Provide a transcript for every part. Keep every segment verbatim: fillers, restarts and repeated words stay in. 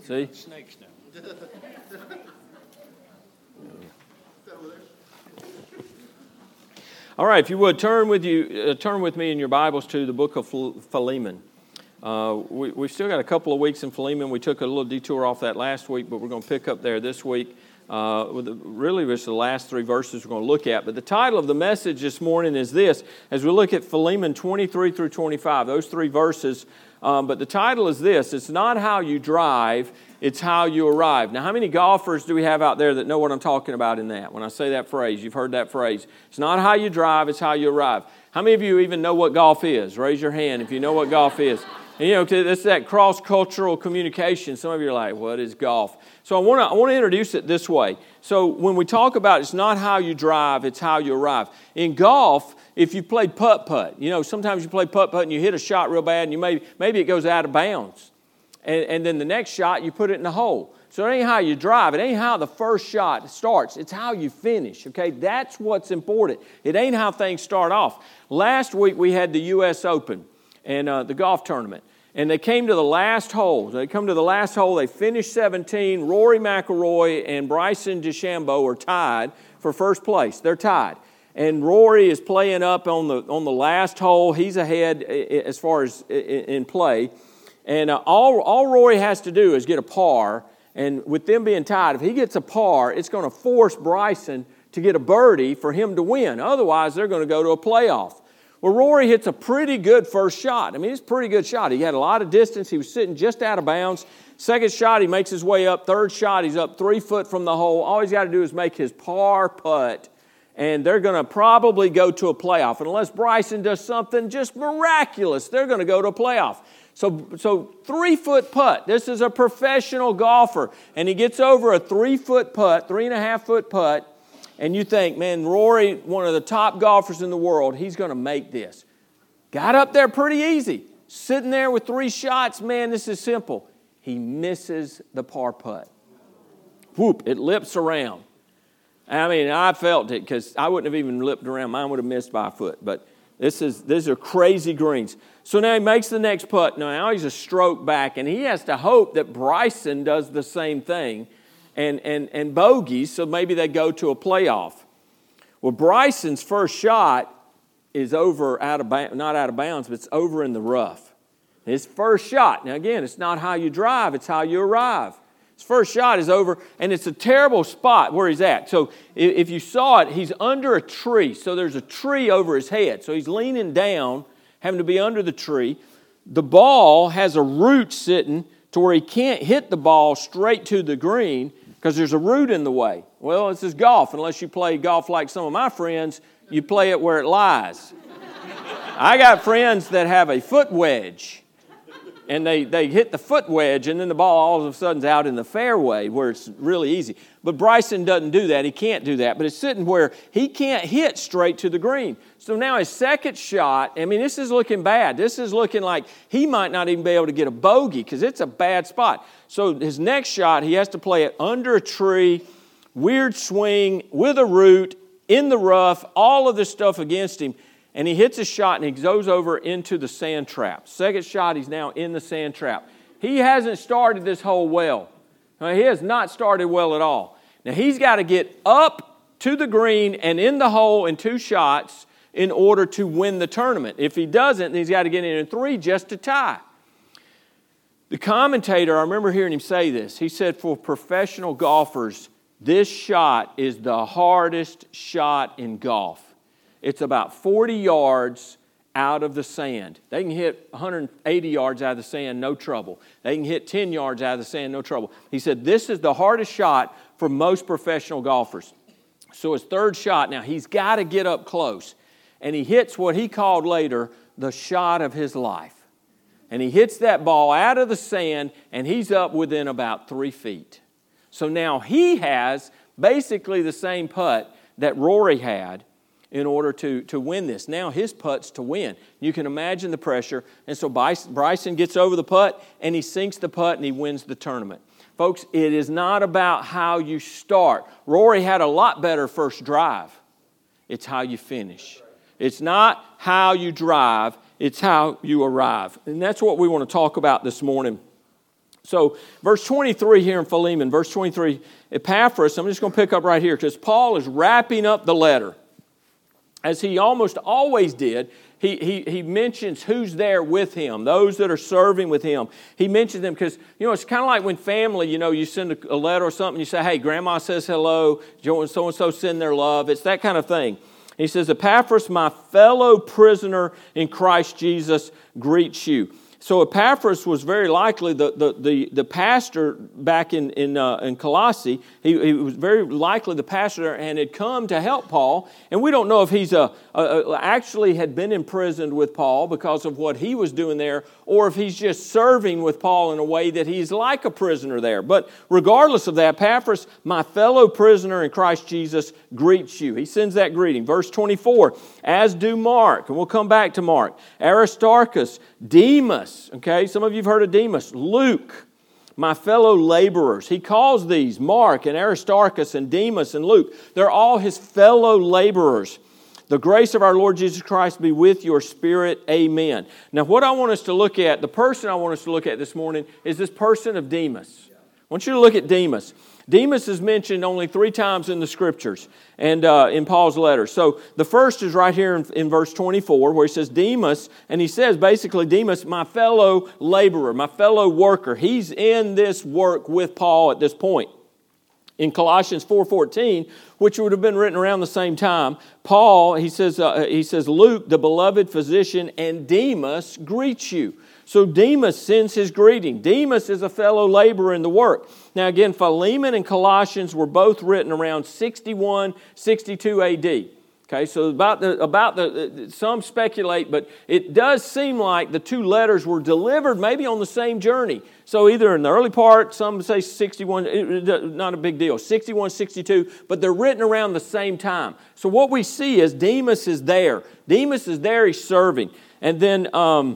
See? Snakes now. All right, if you would, turn with you, uh, turn with me in your Bibles to the book of Philemon. Uh, we, we've still got a couple of weeks in Philemon. We took a little detour off that last week, but we're going to pick up there this week. Uh, with the, really, it's the last three verses we're going to look at. But the title of the message this morning is this, as we look at Philemon twenty-three through twenty-five, those three verses. Um, but the title is this, it's not how you drive, it's how you arrive. Now, how many golfers do we have out there that know what I'm talking about in that? When I say that phrase, you've heard that phrase. It's not how you drive, it's how you arrive. How many of you even know what golf is? Raise your hand if you know what golf is. And, you know, it's that cross-cultural communication. Some of you are like, what is golf? So I want to I want to introduce it this way. So when we talk about it's not how you drive, it's how you arrive. In golf, if you played putt-putt, you know, sometimes you play putt-putt and you hit a shot real bad and you may, maybe it goes out of bounds. And, and then the next shot, you put it in the hole. So it ain't how you drive. It ain't how the first shot starts. It's how you finish, okay? That's what's important. It ain't how things start off. Last week, we had the U S Open and uh, the golf tournament. And they came to the last hole. They come to the last hole. They finished seventeen. Rory McIlroy and Bryson DeChambeau are tied for first place. They're tied. And Rory is playing up on the on the last hole. He's ahead as far as in play. And uh, all, all Rory has to do is get a par. And with them being tied, if he gets a par, it's going to force Bryson to get a birdie for him to win. Otherwise, they're going to go to a playoff. Well, Rory hits a pretty good first shot. I mean, it's a pretty good shot. He had a lot of distance. He was sitting just out of bounds. Second shot, he makes his way up. Third shot, he's up three foot from the hole. All he's got to do is make his par putt, and they're going to probably go to a playoff. And unless Bryson does something just miraculous, they're going to go to a playoff. So, so three-foot putt. This is a professional golfer, and he gets over a three-foot putt, three-and-a-half-foot putt, and you think, man, Rory, one of the top golfers in the world, he's going to make this. Got up there pretty easy. Sitting there with three shots, man, this is simple. He misses the par putt. Whoop, it lips around. I mean, I felt it because I wouldn't have even lipped around. Mine would have missed by a foot, but this is these are crazy greens. So now he makes the next putt. Now he's a stroke back, and he has to hope that Bryson does the same thing. And, and, and bogeys, so maybe they go to a playoff. Well, Bryson's first shot is over out of not out of bounds, but it's over in the rough. His first shot. Now, again, it's not how you drive, it's how you arrive. His first shot is over, and it's a terrible spot where he's at. So if you saw it, he's under a tree. So there's a tree over his head. So he's leaning down, having to be under the tree. The ball has a root sitting to where he can't hit the ball straight to the green, because there's a root in the way. Well, this is golf. Unless you play golf like some of my friends, you play it where it lies. I got friends that have a foot wedge, and they, they hit the foot wedge, and then the ball all of a sudden is out in the fairway where it's really easy. But Bryson doesn't do that. He can't do that. But it's sitting where he can't hit straight to the green. So now his second shot, I mean, this is looking bad. This is looking like he might not even be able to get a bogey because it's a bad spot. So his next shot, he has to play it under a tree, weird swing, with a root, in the rough, all of this stuff against him. And he hits a shot and he goes over into the sand trap. Second shot, he's now in the sand trap. He hasn't started this hole well. Now, he has not started well at all. Now, he's got to get up to the green and in the hole in two shots in order to win the tournament. If he doesn't, then he's got to get in in three just to tie. The commentator, I remember hearing him say this. He said, for professional golfers, this shot is the hardest shot in golf. It's about forty yards out of the sand. They can hit one hundred eighty yards out of the sand, no trouble. They can hit ten yards out of the sand, no trouble. He said, this is the hardest shot for most professional golfers. So his third shot, now he's got to get up close. And he hits what he called later the shot of his life. And he hits that ball out of the sand, and he's up within about three feet. So now he has basically the same putt that Rory had in order to, to win this. Now his putt's to win. You can imagine the pressure. And so Bryson gets over the putt, and he sinks the putt, and he wins the tournament. Folks, it is not about how you start. Rory had a lot better first drive. It's how you finish. It's not how you drive, it's how you arrive. And that's what we want to talk about this morning. So verse twenty-three here in Philemon, verse twenty-three, Epaphras, I'm just going to pick up right here because Paul is wrapping up the letter. As he almost always did, he, he, he mentions who's there with him, those that are serving with him. He mentions them because, you know, it's kind of like when family, you know, you send a, a letter or something, you say, hey, Grandma says hello, so-and-so send their love. It's that kind of thing. He says, Epaphras, my fellow prisoner in Christ Jesus, greets you. So Epaphras was very likely the, the, the, the pastor back in, in, uh, in Colossae. He, he was very likely the pastor and had come to help Paul. And we don't know if he's a, a, a, actually had been imprisoned with Paul because of what he was doing there, or if he's just serving with Paul in a way that he's like a prisoner there. But regardless of that, Epaphras, my fellow prisoner in Christ Jesus, greets you. He sends that greeting. Verse twenty-four, as do Mark, and we'll come back to Mark, Aristarchus, Demas, okay, some of you have heard of Demas, Luke, my fellow laborers. He calls these, Mark and Aristarchus and Demas and Luke, they're all his fellow laborers. The grace of our Lord Jesus Christ be with your spirit. Amen. Now, what I want us to look at, the person I want us to look at this morning is this person of Demas. I want you to look at Demas. Demas is mentioned only three times in the Scriptures and uh, in Paul's letter. So the first is right here in, in verse twenty-four where he says Demas, and he says basically Demas, my fellow laborer, my fellow worker. He's in this work with Paul at this point. In Colossians four fourteen, which would have been written around the same time, Paul, he says, uh, he says, Luke, the beloved physician, and Demas greets you. So Demas sends his greeting. Demas is a fellow laborer in the work. Now again, Philemon and Colossians were both written around sixty-one, sixty-two A D. Okay, so about the, about the, some speculate, but it does seem like the two letters were delivered maybe on the same journey. So either in the early part, some say sixty-one, not a big deal, sixty-one, sixty-two, but they're written around the same time. So what we see is Demas is there. Demas is there, he's serving. And then um,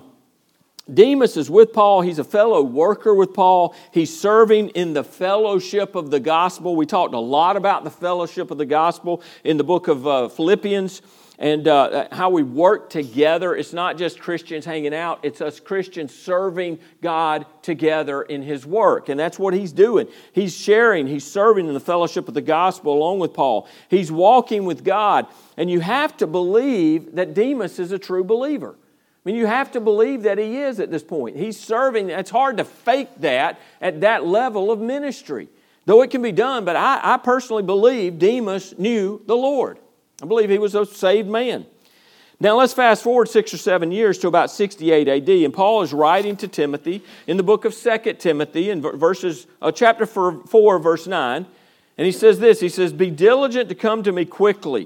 Demas is with Paul. He's a fellow worker with Paul. He's serving in the fellowship of the gospel. We talked a lot about the fellowship of the gospel in the book of uh, Philippians and uh, how we work together. It's not just Christians hanging out. It's us Christians serving God together in His work. And that's what he's doing. He's sharing. He's serving in the fellowship of the gospel along with Paul. He's walking with God. And you have to believe that Demas is a true believer. I mean, you have to believe that he is at this point. He's serving. It's hard to fake that at that level of ministry. Though it can be done, but I, I personally believe Demas knew the Lord. I believe he was a saved man. Now let's fast forward six or seven years to about sixty-eight A D. And Paul is writing to Timothy in the book of Second Timothy in verses, uh, chapter four, verse nine. And he says this, he says, be diligent to come to me quickly.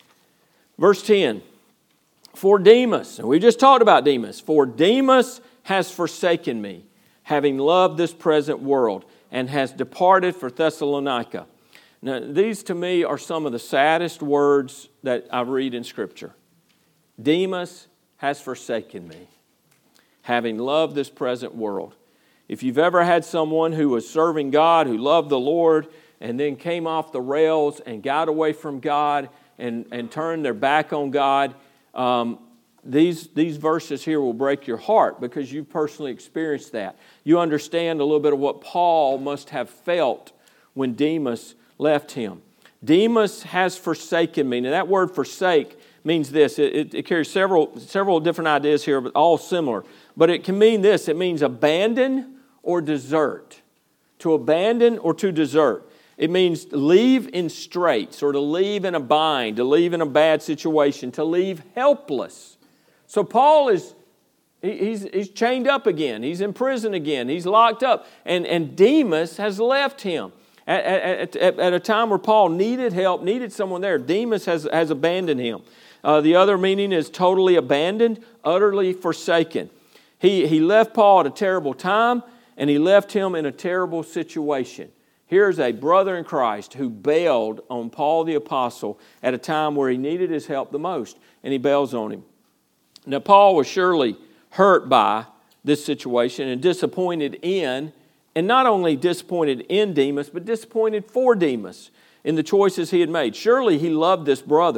Verse ten. For Demas, and we just talked about Demas, for Demas has forsaken me, having loved this present world, and has departed for Thessalonica. Now, these to me are some of the saddest words that I read in Scripture. Demas has forsaken me, having loved this present world. If you've ever had someone who was serving God, who loved the Lord, and then came off the rails and got away from God and, and turned their back on God, Um, these, these verses here will break your heart because you've personally experienced that. You understand a little bit of what Paul must have felt when Demas left him. Demas has forsaken me. Now that word forsake means this. It, it, it carries several, several different ideas here, but all similar. But it can mean this. It means abandon or desert. To abandon or to desert. It means leave in straits or to leave in a bind, to leave in a bad situation, to leave helpless. So Paul is, he's, he's chained up again. He's in prison again. He's locked up. And, and Demas has left him. At, at, at, at a time where Paul needed help, needed someone there, Demas has, has abandoned him. Uh, the other meaning is totally abandoned, utterly forsaken. He, he left Paul at a terrible time, and he left him in a terrible situation. Here's a brother in Christ who bailed on Paul the Apostle at a time where he needed his help the most, and he bails on him. Now, Paul was surely hurt by this situation and disappointed in, and not only disappointed in Demas, but disappointed for Demas in the choices he had made. Surely he loved this brother,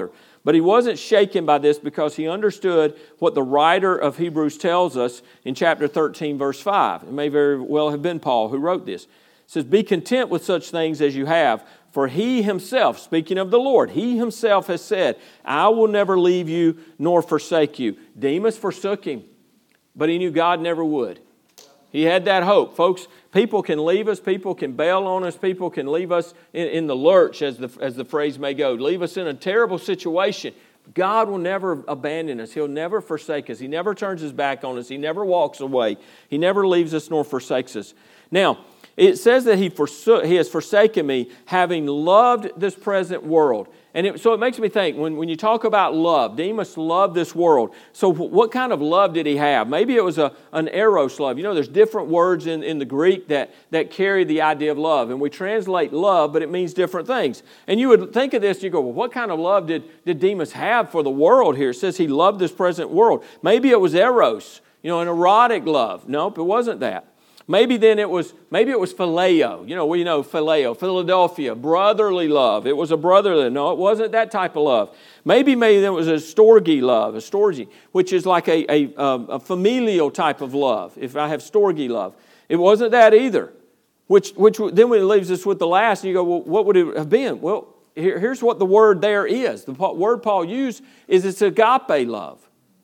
But he wasn't shaken by this because he understood what the writer of Hebrews tells us in chapter thirteen, verse five. It may very well have been Paul who wrote this. It says, be content with such things as you have, for he himself, speaking of the Lord, he himself has said, I will never leave you nor forsake you. Demas forsook him, but he knew God never would. He had that hope. Folks, people can leave us, people can bail on us, people can leave us in, in the lurch, as the, as the phrase may go, leave us in a terrible situation. God will never abandon us. He'll never forsake us. He never turns His back on us. He never walks away. He never leaves us nor forsakes us. Now, it says that he, forsook, he has forsaken me, having loved this present world. And it, so it makes me think, when, when you talk about love, Demas loved this world. So what kind of love did he have? Maybe it was a, an eros love. You know, there's different words in, in the Greek that, that carry the idea of love. And we translate love, but it means different things. And you would think of this and you go, well, what kind of love did, did Demas have for the world here? It says he loved this present world. Maybe it was eros, you know, an erotic love. Nope, it wasn't that. Maybe then it was, maybe it was phileo. You know, we know phileo, Philadelphia, brotherly love. It was a brotherly. No, it wasn't that type of love. Maybe maybe there was a storge love, a storge, which is like a, a, a familial type of love. If I have storge love. It wasn't that either. Which, which then it leaves us with the last, and you go, well, what would it have been? Well, here, here's what the word there is. The word Paul used is it's agape love.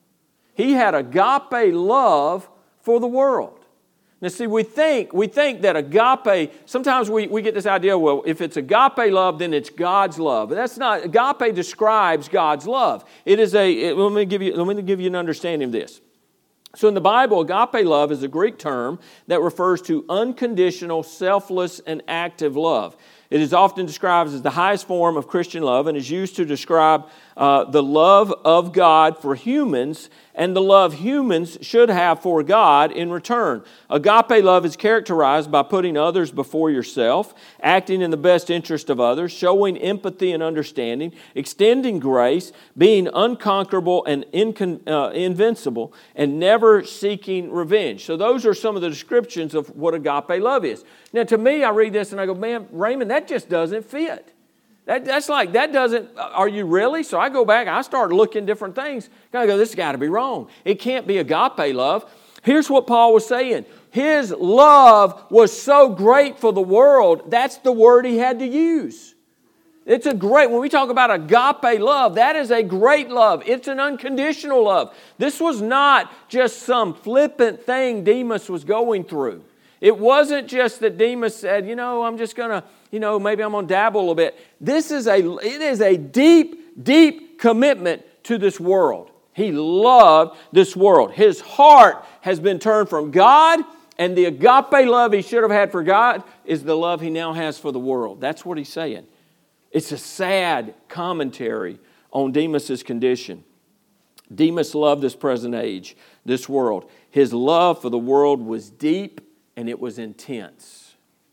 He had agape love for the world. Now see, we think we think that agape, sometimes we, we get this idea, well, if it's agape love, then it's God's love. But that's not, agape describes God's love. It is a, it, let me give you, let me give you an understanding of this. So in the Bible, agape love is a Greek term that refers to unconditional, selfless, and active love. It is often described as the highest form of Christian love and is used to describe uh, the love of God for humans and the love humans should have for God in return. Agape love is characterized by putting others before yourself, acting in the best interest of others, showing empathy and understanding, extending grace, being unconquerable and incon- uh, invincible, and never seeking revenge. So those are some of the descriptions of what agape love is. Now to me, I read this and I go, man, Raymond, that just doesn't fit. That, that's like, that doesn't, are you really? So I go back, I start looking different things. I go, this has got to be wrong. It can't be agape love. Here's what Paul was saying. His love was so great for the world, that's the word he had to use. It's a great, when we talk about agape love, that is a great love. It's an unconditional love. This was not just some flippant thing Demas was going through. It wasn't just that Demas said, you know, I'm just going to, you know, maybe I'm going to dabble a little bit. This is a, it is a deep, deep commitment to this world. He loved this world. His heart has been turned from God, and the agape love he should have had for God is the love he now has for the world. That's what he's saying. It's a sad commentary on Demas' condition. Demas loved this present age, this world. His love for the world was deep and it was intense.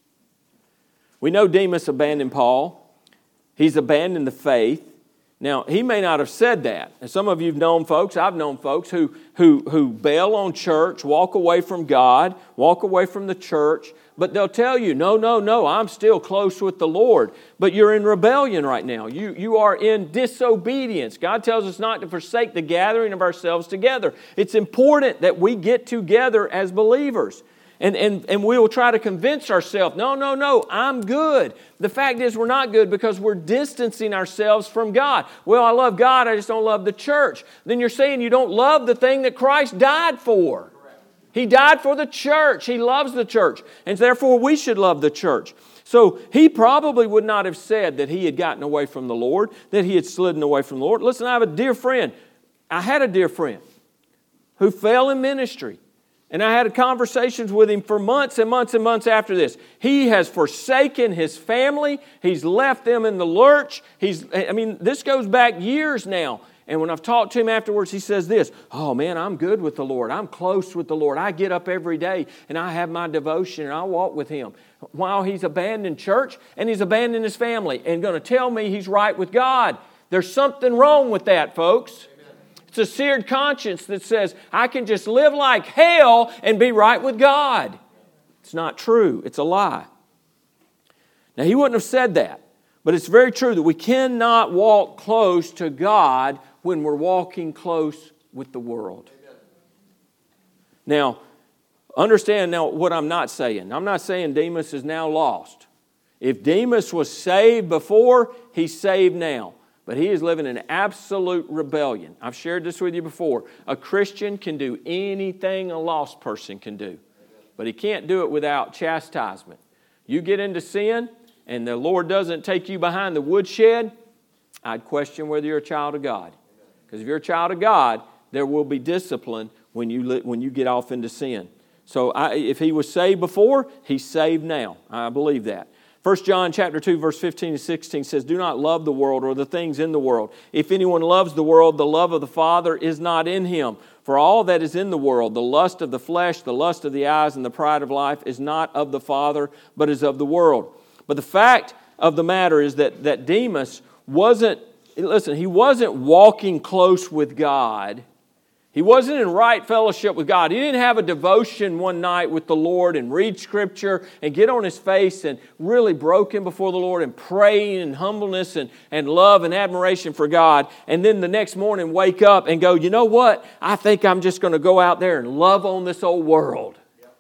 We know Demas abandoned Paul. He's abandoned the faith. Now, he may not have said that. And some of you have known folks, I've known folks who, who, who bail on church, walk away from God, walk away from the church, but they'll tell you, no, no, no, I'm still close with the Lord. But you're in rebellion right now. You, you are in disobedience. God tells us not to forsake the gathering of ourselves together. It's important that we get together as believers. And, and, and we will try to convince ourselves, no, no, no, I'm good. The fact is we're not good because we're distancing ourselves from God. Well, I love God, I just don't love the church. Then you're saying you don't love the thing that Christ died for. He died for the church. He loves the church. And therefore we should love the church. So he probably would not have said that he had gotten away from the Lord, that he had slidden away from the Lord. Listen, I have a dear friend. I had a dear friend who fell in ministry. And I had conversations with him for months and months and months after this. He has forsaken his family. He's left them in the lurch. He's, I mean, this goes back years now. And when I've talked to him afterwards, he says this, oh man, I'm good with the Lord. I'm close with the Lord. I get up every day and I have my devotion and I walk with Him. While he's abandoned church and he's abandoned his family and going to tell me he's right with God. There's something wrong with that, folks. It's a seared conscience that says, I can just live like hell and be right with God. It's not true. It's a lie. Now, he wouldn't have said that. But it's very true that we cannot walk close to God when we're walking close with the world. Now, understand now what I'm not saying. I'm not saying Demas is now lost. If Demas was saved before, he's saved now. But he is living in absolute rebellion. I've shared this with you before. A Christian can do anything a lost person can do. But he can't do it without chastisement. You get into sin and the Lord doesn't take you behind the woodshed, I'd question whether you're a child of God. Because if you're a child of God, there will be discipline when you, when you get off into sin. So I, if he was saved before, he's saved now. I believe that. First John chapter two, verse fifteen and sixteen says, "Do not love the world or the things in the world. If anyone loves the world, the love of the Father is not in him. For all that is in the world, the lust of the flesh, the lust of the eyes, and the pride of life is not of the Father, but is of the world." But the fact of the matter is that, that Demas wasn't, listen, he wasn't walking close with God. He wasn't in right fellowship with God. He didn't have a devotion one night with the Lord and read Scripture and get on his face and really broken before the Lord and pray in humbleness and, and love and admiration for God. And then the next morning wake up and go, you know what? I think I'm just going to go out there and love on this old world.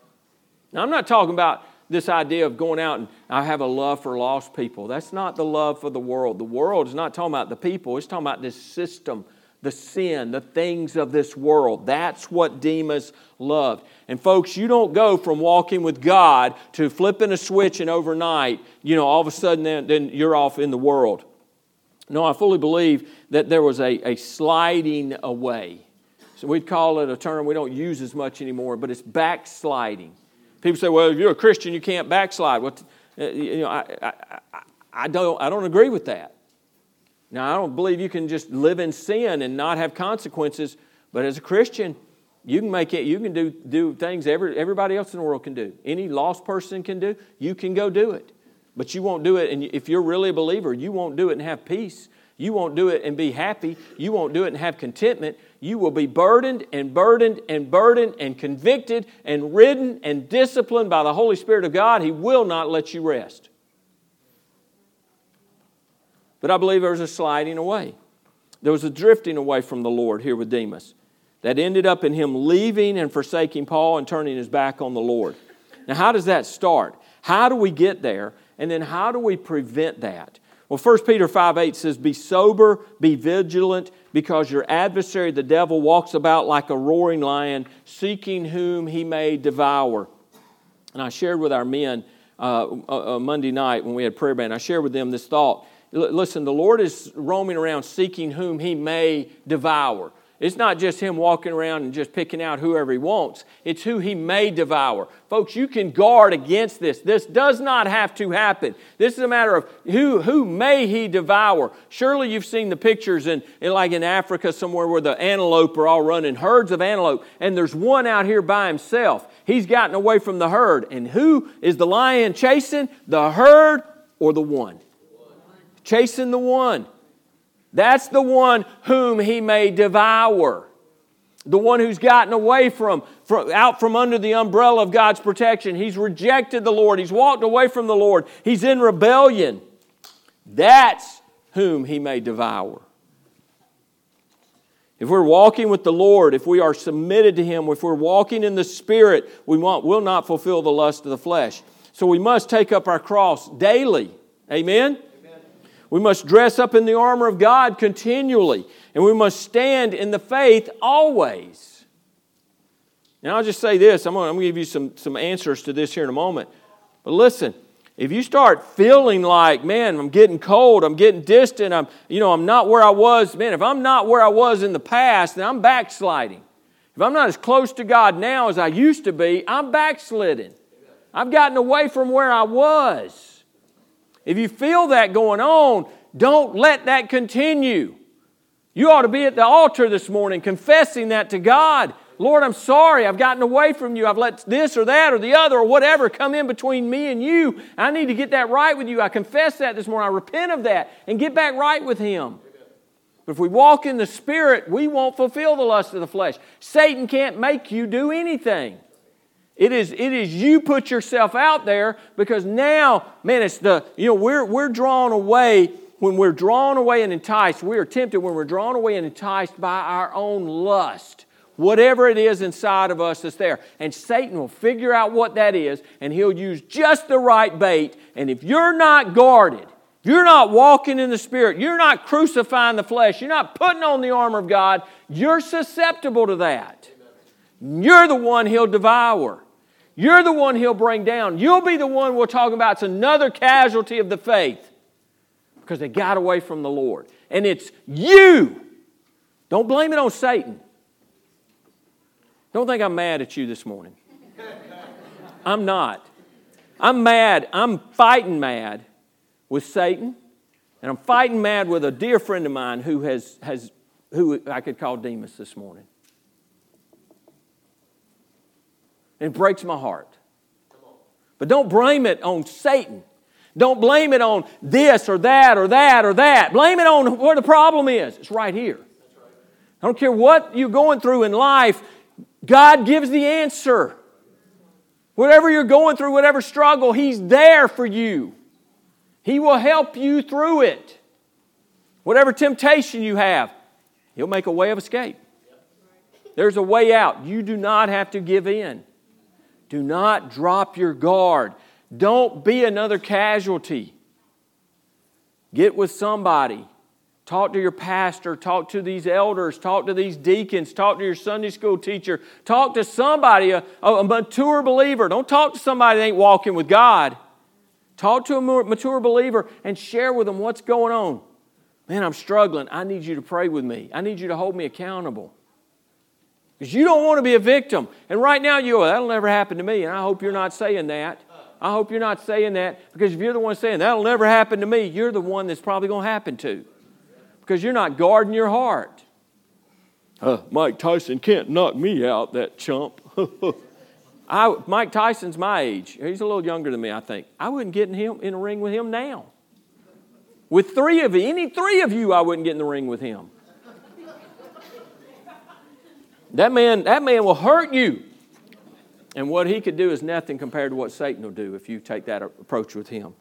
Now, I'm not talking about this idea of going out and I have a love for lost people. That's not the love for the world. The world is not talking about the people. It's talking about this system, the sin, the things of this world. That's what Demas loved. And folks, you don't go from walking with God to flipping a switch and overnight, you know, all of a sudden then, then you're off in the world. No, I fully believe that there was a, a sliding away. So we'd call it a term we don't use as much anymore, but it's backsliding. People say, well, if you're a Christian, you can't backslide. Well, you know, I, I, I, I don't, I don't agree with that. Now, I don't believe you can just live in sin and not have consequences. But as a Christian, you can make it. You can do do things every, everybody else in the world can do. Any lost person can do. You can go do it. But you won't do it. And if you're really a believer, you won't do it and have peace. You won't do it and be happy. You won't do it and have contentment. You will be burdened and burdened and burdened and convicted and ridden and disciplined by the Holy Spirit of God. He will not let you rest. But I believe there was a sliding away. There was a drifting away from the Lord here with Demas that ended up in him leaving and forsaking Paul and turning his back on the Lord. Now, how does that start? How do we get there? And then how do we prevent that? Well, First Peter five eight says, "Be sober, be vigilant, because your adversary, the devil, walks about like a roaring lion, seeking whom he may devour." And I shared with our men uh, uh, Monday night when we had prayer band, I shared with them this thought. Listen, the Lord is roaming around seeking whom He may devour. It's not just Him walking around and just picking out whoever He wants. It's who He may devour. Folks, you can guard against this. This does not have to happen. This is a matter of who, who may He devour. Surely you've seen the pictures in, in like in Africa somewhere where the antelope are all running, herds of antelope, and there's one out here by himself. He's gotten away from the herd. And who is the lion chasing? The herd or the one? Chasing the one. That's the one whom he may devour. The one who's gotten away from, from, out from under the umbrella of God's protection. He's rejected the Lord. He's walked away from the Lord. He's in rebellion. That's whom he may devour. If we're walking with the Lord, if we are submitted to Him, if we're walking in the Spirit, we want, will not fulfill the lust of the flesh. So we must take up our cross daily. Amen? We must dress up in the armor of God continually. And we must stand in the faith always. And I'll just say this. I'm going to give you some, some answers to this here in a moment. But listen, if you start feeling like, man, I'm getting cold, I'm getting distant, I'm, you know, I'm not where I was. Man, if I'm not where I was in the past, then I'm backsliding. If I'm not as close to God now as I used to be, I'm backsliding. I've gotten away from where I was. If you feel that going on, don't let that continue. You ought to be at the altar this morning confessing that to God. Lord, I'm sorry. I've gotten away from you. I've let this or that or the other or whatever come in between me and you. I need to get that right with you. I confess that this morning. I repent of that and get back right with Him. But if we walk in the Spirit, we won't fulfill the lust of the flesh. Satan can't make you do anything. It is, it is you put yourself out there because now, man, it's the, you know, we're, we're drawn away. When we're drawn away and enticed, we are tempted when we're drawn away and enticed by our own lust. Whatever it is inside of us that's there. And Satan will figure out what that is, and he'll use just the right bait. And if you're not guarded, you're not walking in the Spirit, you're not crucifying the flesh, you're not putting on the armor of God, you're susceptible to that. You're the one he'll devour. You're the one he'll bring down. You'll be the one we're talking about. It's another casualty of the faith because they got away from the Lord. And it's you. Don't blame it on Satan. Don't think I'm mad at you this morning. I'm not. I'm mad. I'm fighting mad with Satan. And I'm fighting mad with a dear friend of mine who has, has who I could call Demas this morning. It breaks my heart. But don't blame it on Satan. Don't blame it on this or that or that or that. Blame it on where the problem is. It's right here. I don't care what you're going through in life. God gives the answer. Whatever you're going through, whatever struggle, He's there for you. He will help you through it. Whatever temptation you have, He'll make a way of escape. There's a way out. You do not have to give in. Do not drop your guard. Don't be another casualty. Get with somebody. Talk to your pastor. Talk to these elders. Talk to these deacons. Talk to your Sunday school teacher. Talk to somebody, a, a mature believer. Don't talk to somebody that ain't walking with God. Talk to a mature believer and share with them what's going on. Man, I'm struggling. I need you to pray with me. I need you to hold me accountable. Because you don't want to be a victim. And right now you go, that'll never happen to me. And I hope you're not saying that. I hope you're not saying that. Because if you're the one saying, that'll never happen to me, you're the one that's probably going to happen to. Because you're not guarding your heart. Uh, Mike Tyson can't knock me out, that chump. I, Mike Tyson's my age. He's a little younger than me, I think. I wouldn't get in, him, in a ring with him now. With three of you, any three of you, I wouldn't get in the ring with him. That man, that man will hurt you. And what he could do is nothing compared to what Satan will do if you take that approach with him.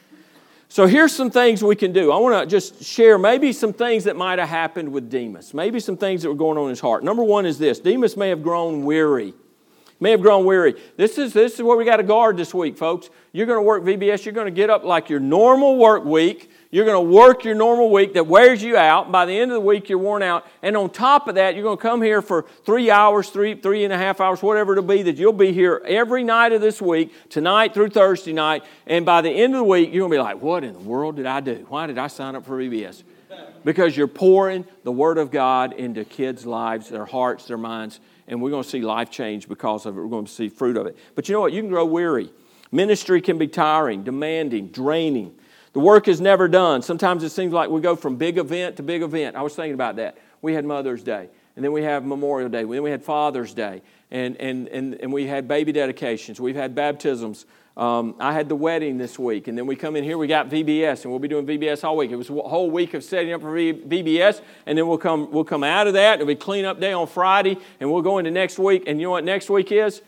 So here's some things we can do. I want to just share maybe some things that might have happened with Demas. Maybe some things that were going on in his heart. Number one is this. Demas may have grown weary. May have grown weary. This is, this is where we got to guard this week, folks. You're going to work V B S. You're going to get up like your normal work week. You're going to work your normal week that wears you out. By the end of the week, you're worn out. And on top of that, you're going to come here for three hours, three, three and a half hours, whatever it'll be, that you'll be here every night of this week, tonight through Thursday night. And by the end of the week, you're going to be like, what in the world did I do? Why did I sign up for V B S? Because you're pouring the Word of God into kids' lives, their hearts, their minds. And we're going to see life change because of it. We're going to see fruit of it. But you know what? You can grow weary. Ministry can be tiring, demanding, draining. The work is never done. Sometimes it seems like we go from big event to big event. I was thinking about that. We had Mother's Day, and then we have Memorial Day, then we had Father's Day, and, and, and, and we had baby dedications. We've had baptisms. Um, I had the wedding this week, and then we come in here, we got V B S, and we'll be doing V B S all week. It was a whole week of setting up for V B S, and then we'll come we'll come out of that. It'll be clean-up day on Friday, and we'll go into next week. And you know what next week is?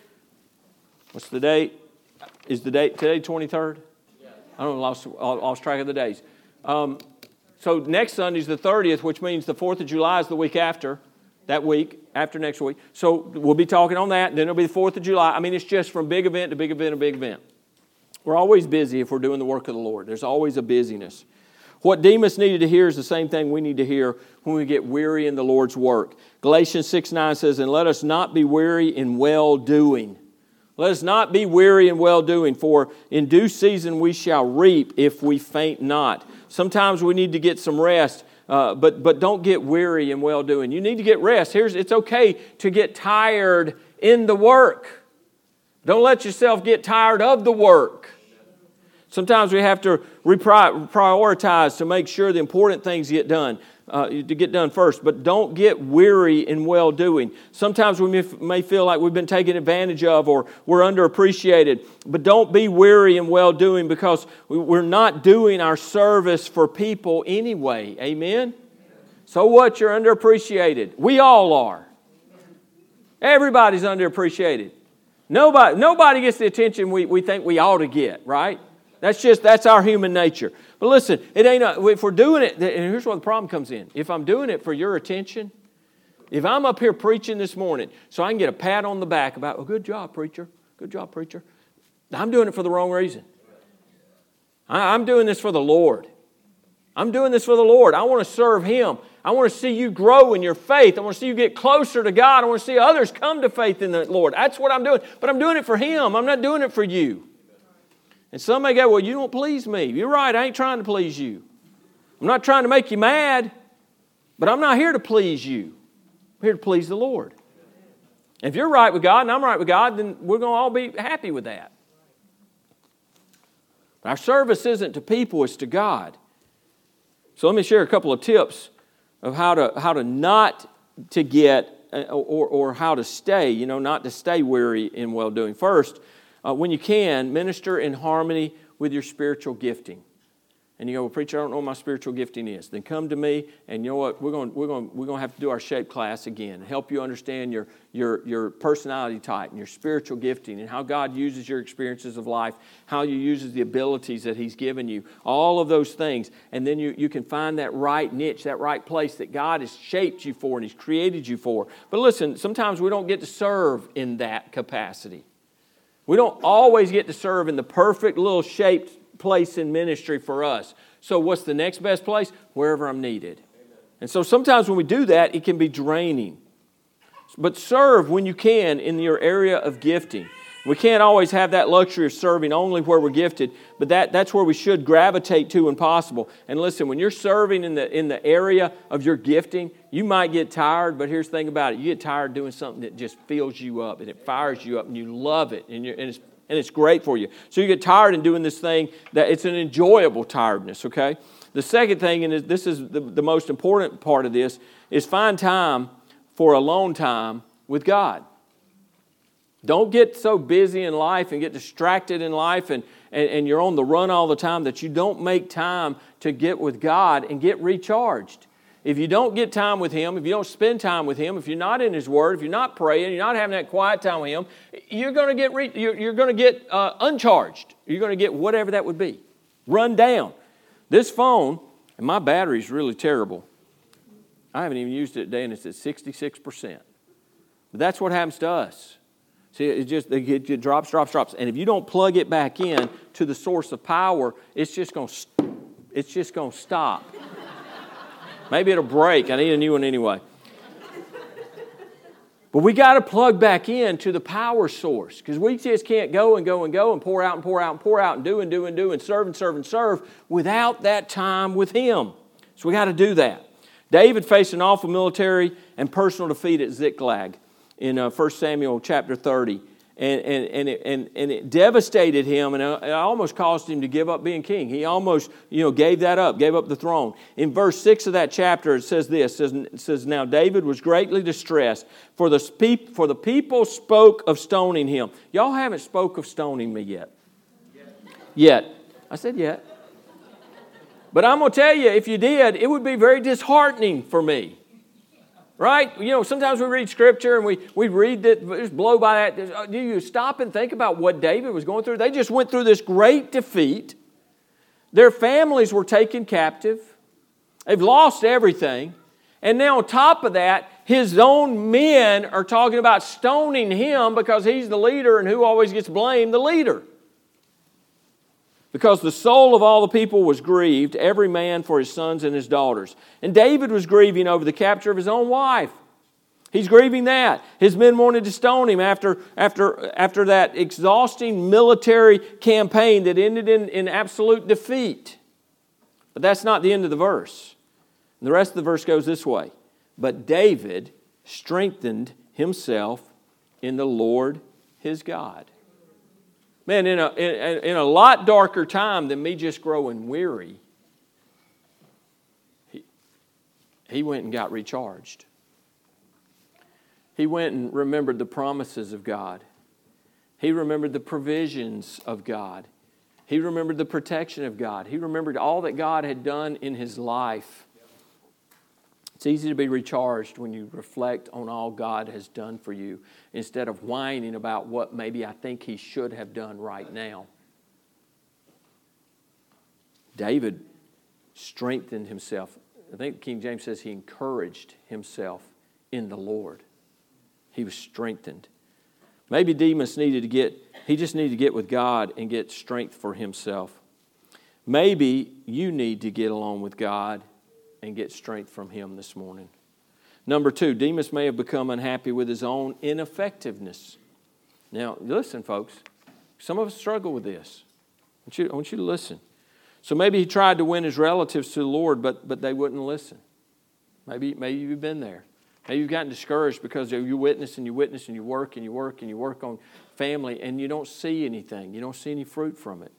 What's the date? Is the date today twenty-third? I don't know, lost, lost track of the days. Um, so next Sunday's the thirtieth, which means the fourth of July is the week after, that week, after next week. So we'll be talking on that, and then it'll be the fourth of July. I mean, it's just from big event to big event to big event. We're always busy if we're doing the work of the Lord. There's always a busyness. What Demas needed to hear is the same thing we need to hear when we get weary in the Lord's work. Galatians six nine says, and let us not be weary in well-doing. Let us not be weary in well-doing, for in due season we shall reap if we faint not. Sometimes we need to get some rest, uh, but, but don't get weary in well-doing. You need to get rest. Here's, it's okay to get tired in the work. Don't let yourself get tired of the work. Sometimes we have to reprioritize to make sure the important things get done. Uh, to get done first, but don't get weary in well-doing. Sometimes we may, may feel like we've been taken advantage of or we're underappreciated, but don't be weary in well-doing because we're not doing our service for people anyway. Amen? So what? You're underappreciated. We all are. Everybody's underappreciated. Nobody, nobody gets the attention we, we think we ought to get, right? That's just, that's our human nature. But listen, it ain't, a, if we're doing it, and here's where the problem comes in. If I'm doing it for your attention, if I'm up here preaching this morning so I can get a pat on the back about, oh, good job, preacher, good job, preacher, I'm doing it for the wrong reason. I, I'm doing this for the Lord. I'm doing this for the Lord. I want to serve Him. I want to see you grow in your faith. I want to see you get closer to God. I want to see others come to faith in the Lord. That's what I'm doing. But I'm doing it for Him. I'm not doing it for you. And some may go, well, you don't please me. You're right. I ain't trying to please you. I'm not trying to make you mad. But I'm not here to please you. I'm here to please the Lord. And if you're right with God and I'm right with God, then we're going to all be happy with that. But our service isn't to people, it's to God. So let me share a couple of tips of how to how to not to get or, or how to stay, you know, not to stay weary in well-doing. First, uh, when you can, minister in harmony with your spiritual gifting. And you go, well, preacher, I don't know what my spiritual gifting is. Then come to me, and you know what? We're going we're going we're going to have to do our shape class again and help you understand your your your personality type and your spiritual gifting and how God uses your experiences of life, how He uses the abilities that He's given you, all of those things, and then you you can find that right niche, that right place that God has shaped you for and He's created you for. But listen, sometimes we don't get to serve in that capacity. We don't always get to serve in the perfect little shaped place in ministry for us. So what's the next best place? Wherever I'm needed. Amen. And so sometimes when we do that, it can be draining. But serve when you can in your area of gifting. We can't always have that luxury of serving only where we're gifted, but that, that's where we should gravitate to when possible. And listen, when you're serving in the in the area of your gifting, you might get tired, but here's the thing about it. You get tired doing something that just fills you up and it fires you up and you love it and, you're, and it's And it's great for you. So you get tired in doing this thing, that it's an enjoyable tiredness, okay? The second thing, and this is the, the most important part of this, is find time for alone time with God. Don't get so busy in life and get distracted in life and, and, and you're on the run all the time that you don't make time to get with God and get recharged. If you don't get time with Him, if you don't spend time with Him, if you're not in His Word, if you're not praying, you're not having that quiet time with Him, you're going to get re- you're, you're going to get uh, uncharged. You're going to get whatever that would be, run down. This phone, and my battery is really terrible. I haven't even used it today, and it's at sixty-six percent. But that's what happens to us. See, it just it, it drops, drops, drops, and if you don't plug it back in to the source of power, it's just going to it's just going to stop. Maybe it'll break. I need a new one anyway. But we got to plug back in to the power source because we just can't go and go and go and pour out and pour out and pour out and do and do and do and serve and serve and serve without that time with Him. So we got to do that. David faced an awful military and personal defeat at Ziklag in uh, First Samuel chapter thirty. And, and, and, it, and, and it devastated him, and it almost caused him to give up being king. He almost, you know, gave that up, gave up the throne. In verse six of that chapter, it says this, it says, it says, now David was greatly distressed, for the, peop, for the people spoke of stoning him. Y'all haven't spoke of stoning me yet. Yet. Yet. I said yet. But I'm going to tell you, if you did, it would be very disheartening for me. Right? You know, sometimes we read Scripture and we, we read that, just blow by that. Do you stop and think about what David was going through? They just went through this great defeat. Their families were taken captive. They've lost everything. And now on top of that, his own men are talking about stoning him because he's the leader, and who always gets blamed? The leader. Because the soul of all the people was grieved, every man for his sons and his daughters. And David was grieving over the capture of his own wife. He's grieving that. His men wanted to stone him after, after, after that exhausting military campaign that ended in, in absolute defeat. But that's not the end of the verse. And the rest of the verse goes this way. But David strengthened himself in the Lord his God. Man, in a, in, in a lot darker time than me just growing weary, he, he went and got recharged. He went and remembered the promises of God. He remembered the provisions of God. He remembered the protection of God. He remembered all that God had done in his life. It's easy to be recharged when you reflect on all God has done for you instead of whining about what maybe I think He should have done right now. David strengthened himself. I think King James says he encouraged himself in the Lord. He was strengthened. Maybe Demas needed to get, he just needed to get with God and get strength for himself. Maybe you need to get along with God and get strength from Him this morning. Number two, Demas may have become unhappy with his own ineffectiveness. Now, listen, folks. Some of us struggle with this. I want you, I want you to listen. So maybe he tried to win his relatives to the Lord, but, but they wouldn't listen. Maybe, maybe you've been there. Maybe you've gotten discouraged because you witness and you witness and you work and you work and you work on family and you don't see anything. You don't see any fruit from it.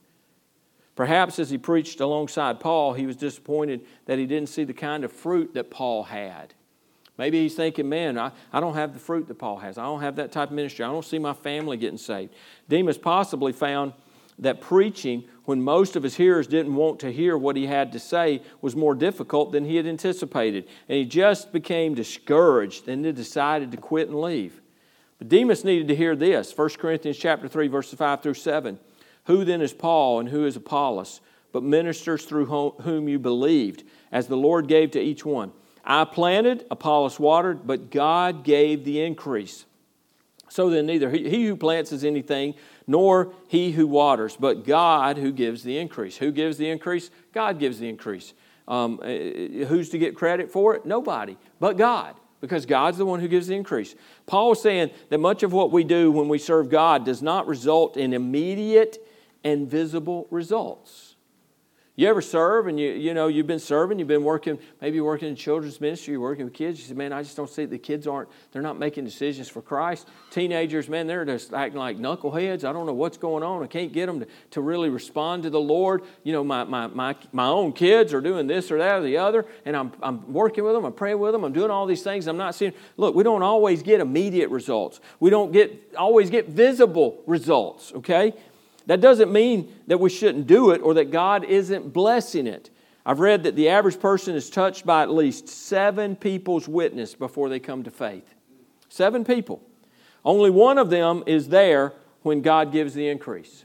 Perhaps as he preached alongside Paul, he was disappointed that he didn't see the kind of fruit that Paul had. Maybe he's thinking, man, I, I don't have the fruit that Paul has. I don't have that type of ministry. I don't see my family getting saved. Demas possibly found that preaching, when most of his hearers didn't want to hear what he had to say, was more difficult than he had anticipated. And he just became discouraged and then decided to quit and leave. But Demas needed to hear this. First Corinthians chapter three, verses five through seven. Who then is Paul and who is Apollos, but ministers through whom you believed, as the Lord gave to each one? I planted, Apollos watered, but God gave the increase. So then neither he who plants is anything, nor he who waters, but God who gives the increase. Who gives the increase? God gives the increase. Um, who's to get credit for it? Nobody, but God. Because God's the one who gives the increase. Paul was saying that much of what we do when we serve God does not result in immediate and visible results. You ever serve and you you know you've been serving, you've been working, maybe you're working in children's ministry, you're working with kids. You say, man, I just don't see the kids aren't, they're not making decisions for Christ. Teenagers, man, they're just acting like knuckleheads. I don't know what's going on. I can't get them to, to really respond to the Lord. You know, my my my my own kids are doing this or that or the other, and I'm I'm working with them, I'm praying with them, I'm doing all these things. I'm not seeing. Look, we don't always get immediate results. We don't get always get visible results. Okay. That doesn't mean that we shouldn't do it or that God isn't blessing it. I've read that the average person is touched by at least seven people's witness before they come to faith. Seven people. Only one of them is there when God gives the increase.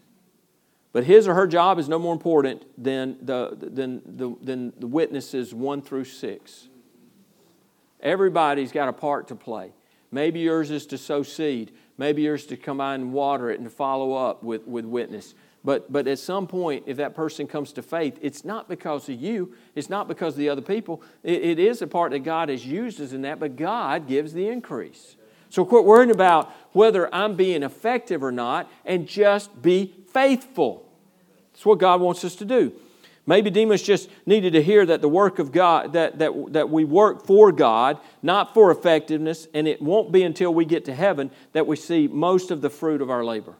But his or her job is no more important than the, than the, than the witnesses one through six. Everybody's got a part to play. Maybe yours is to sow seed. Maybe yours to come out and water it and follow up with, with witness. But, but at some point, if that person comes to faith, it's not because of you. It's not because of the other people. It, it is a part that God has used us in that, but God gives the increase. So quit worrying about whether I'm being effective or not and just be faithful. That's what God wants us to do. Maybe Demas just needed to hear that the work of God, that, that, that we work for God, not for effectiveness, and it won't be until we get to heaven that we see most of the fruit of our labor.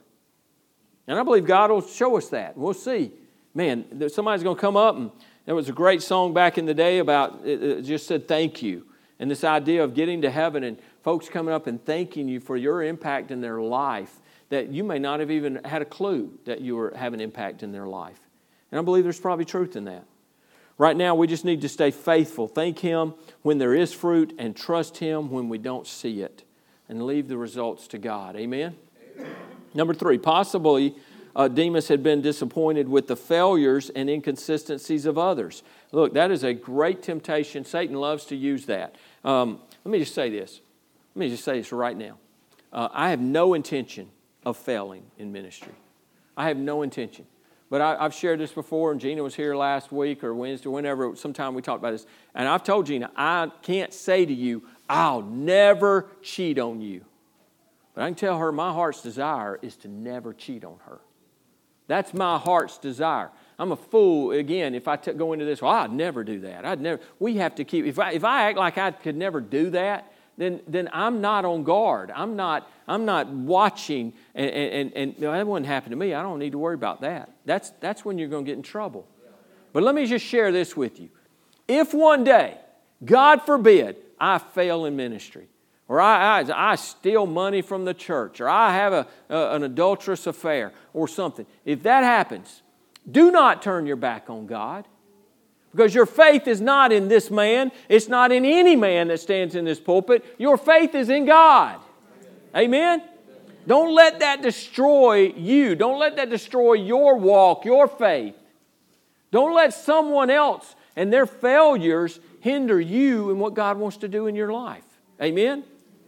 And I believe God will show us that. We'll see. Man, somebody's going to come up, and there was a great song back in the day about, it just said thank you. And this idea of getting to heaven and folks coming up and thanking you for your impact in their life, that you may not have even had a clue that you were having impact in their life. And I believe there's probably truth in that. Right now, we just need to stay faithful. Thank Him when there is fruit and trust Him when we don't see it. And leave the results to God. Amen? Amen. Number three, possibly uh, Demas had been disappointed with the failures and inconsistencies of others. Look, that is a great temptation. Satan loves to use that. Um, let me just say this. Let me just say this right now. Uh, I have no intention of failing in ministry. I have no intention. But I, I've shared this before, and Gina was here last week or Wednesday, whenever, sometime we talked about this. And I've told Gina, I can't say to you, I'll never cheat on you. But I can tell her my heart's desire is to never cheat on her. That's my heart's desire. I'm a fool, again, if I t- go into this, well, I'd never do that. I'd never. We have to keep, if I, if I act like I could never do that, then then I'm not on guard. I'm not I'm not watching, and, and, and you know, that wouldn't happen to me. I don't need to worry about that. That's, that's when you're going to get in trouble. But let me just share this with you. If one day, God forbid, I fail in ministry, or I, I, I steal money from the church, or I have a, a, an adulterous affair or something, if that happens, do not turn your back on God. Because your faith is not in this man. It's not in any man that stands in this pulpit. Your faith is in God. Amen? Don't let that destroy you. Don't let that destroy your walk, your faith. Don't let someone else and their failures hinder you in what God wants to do in your life. Amen?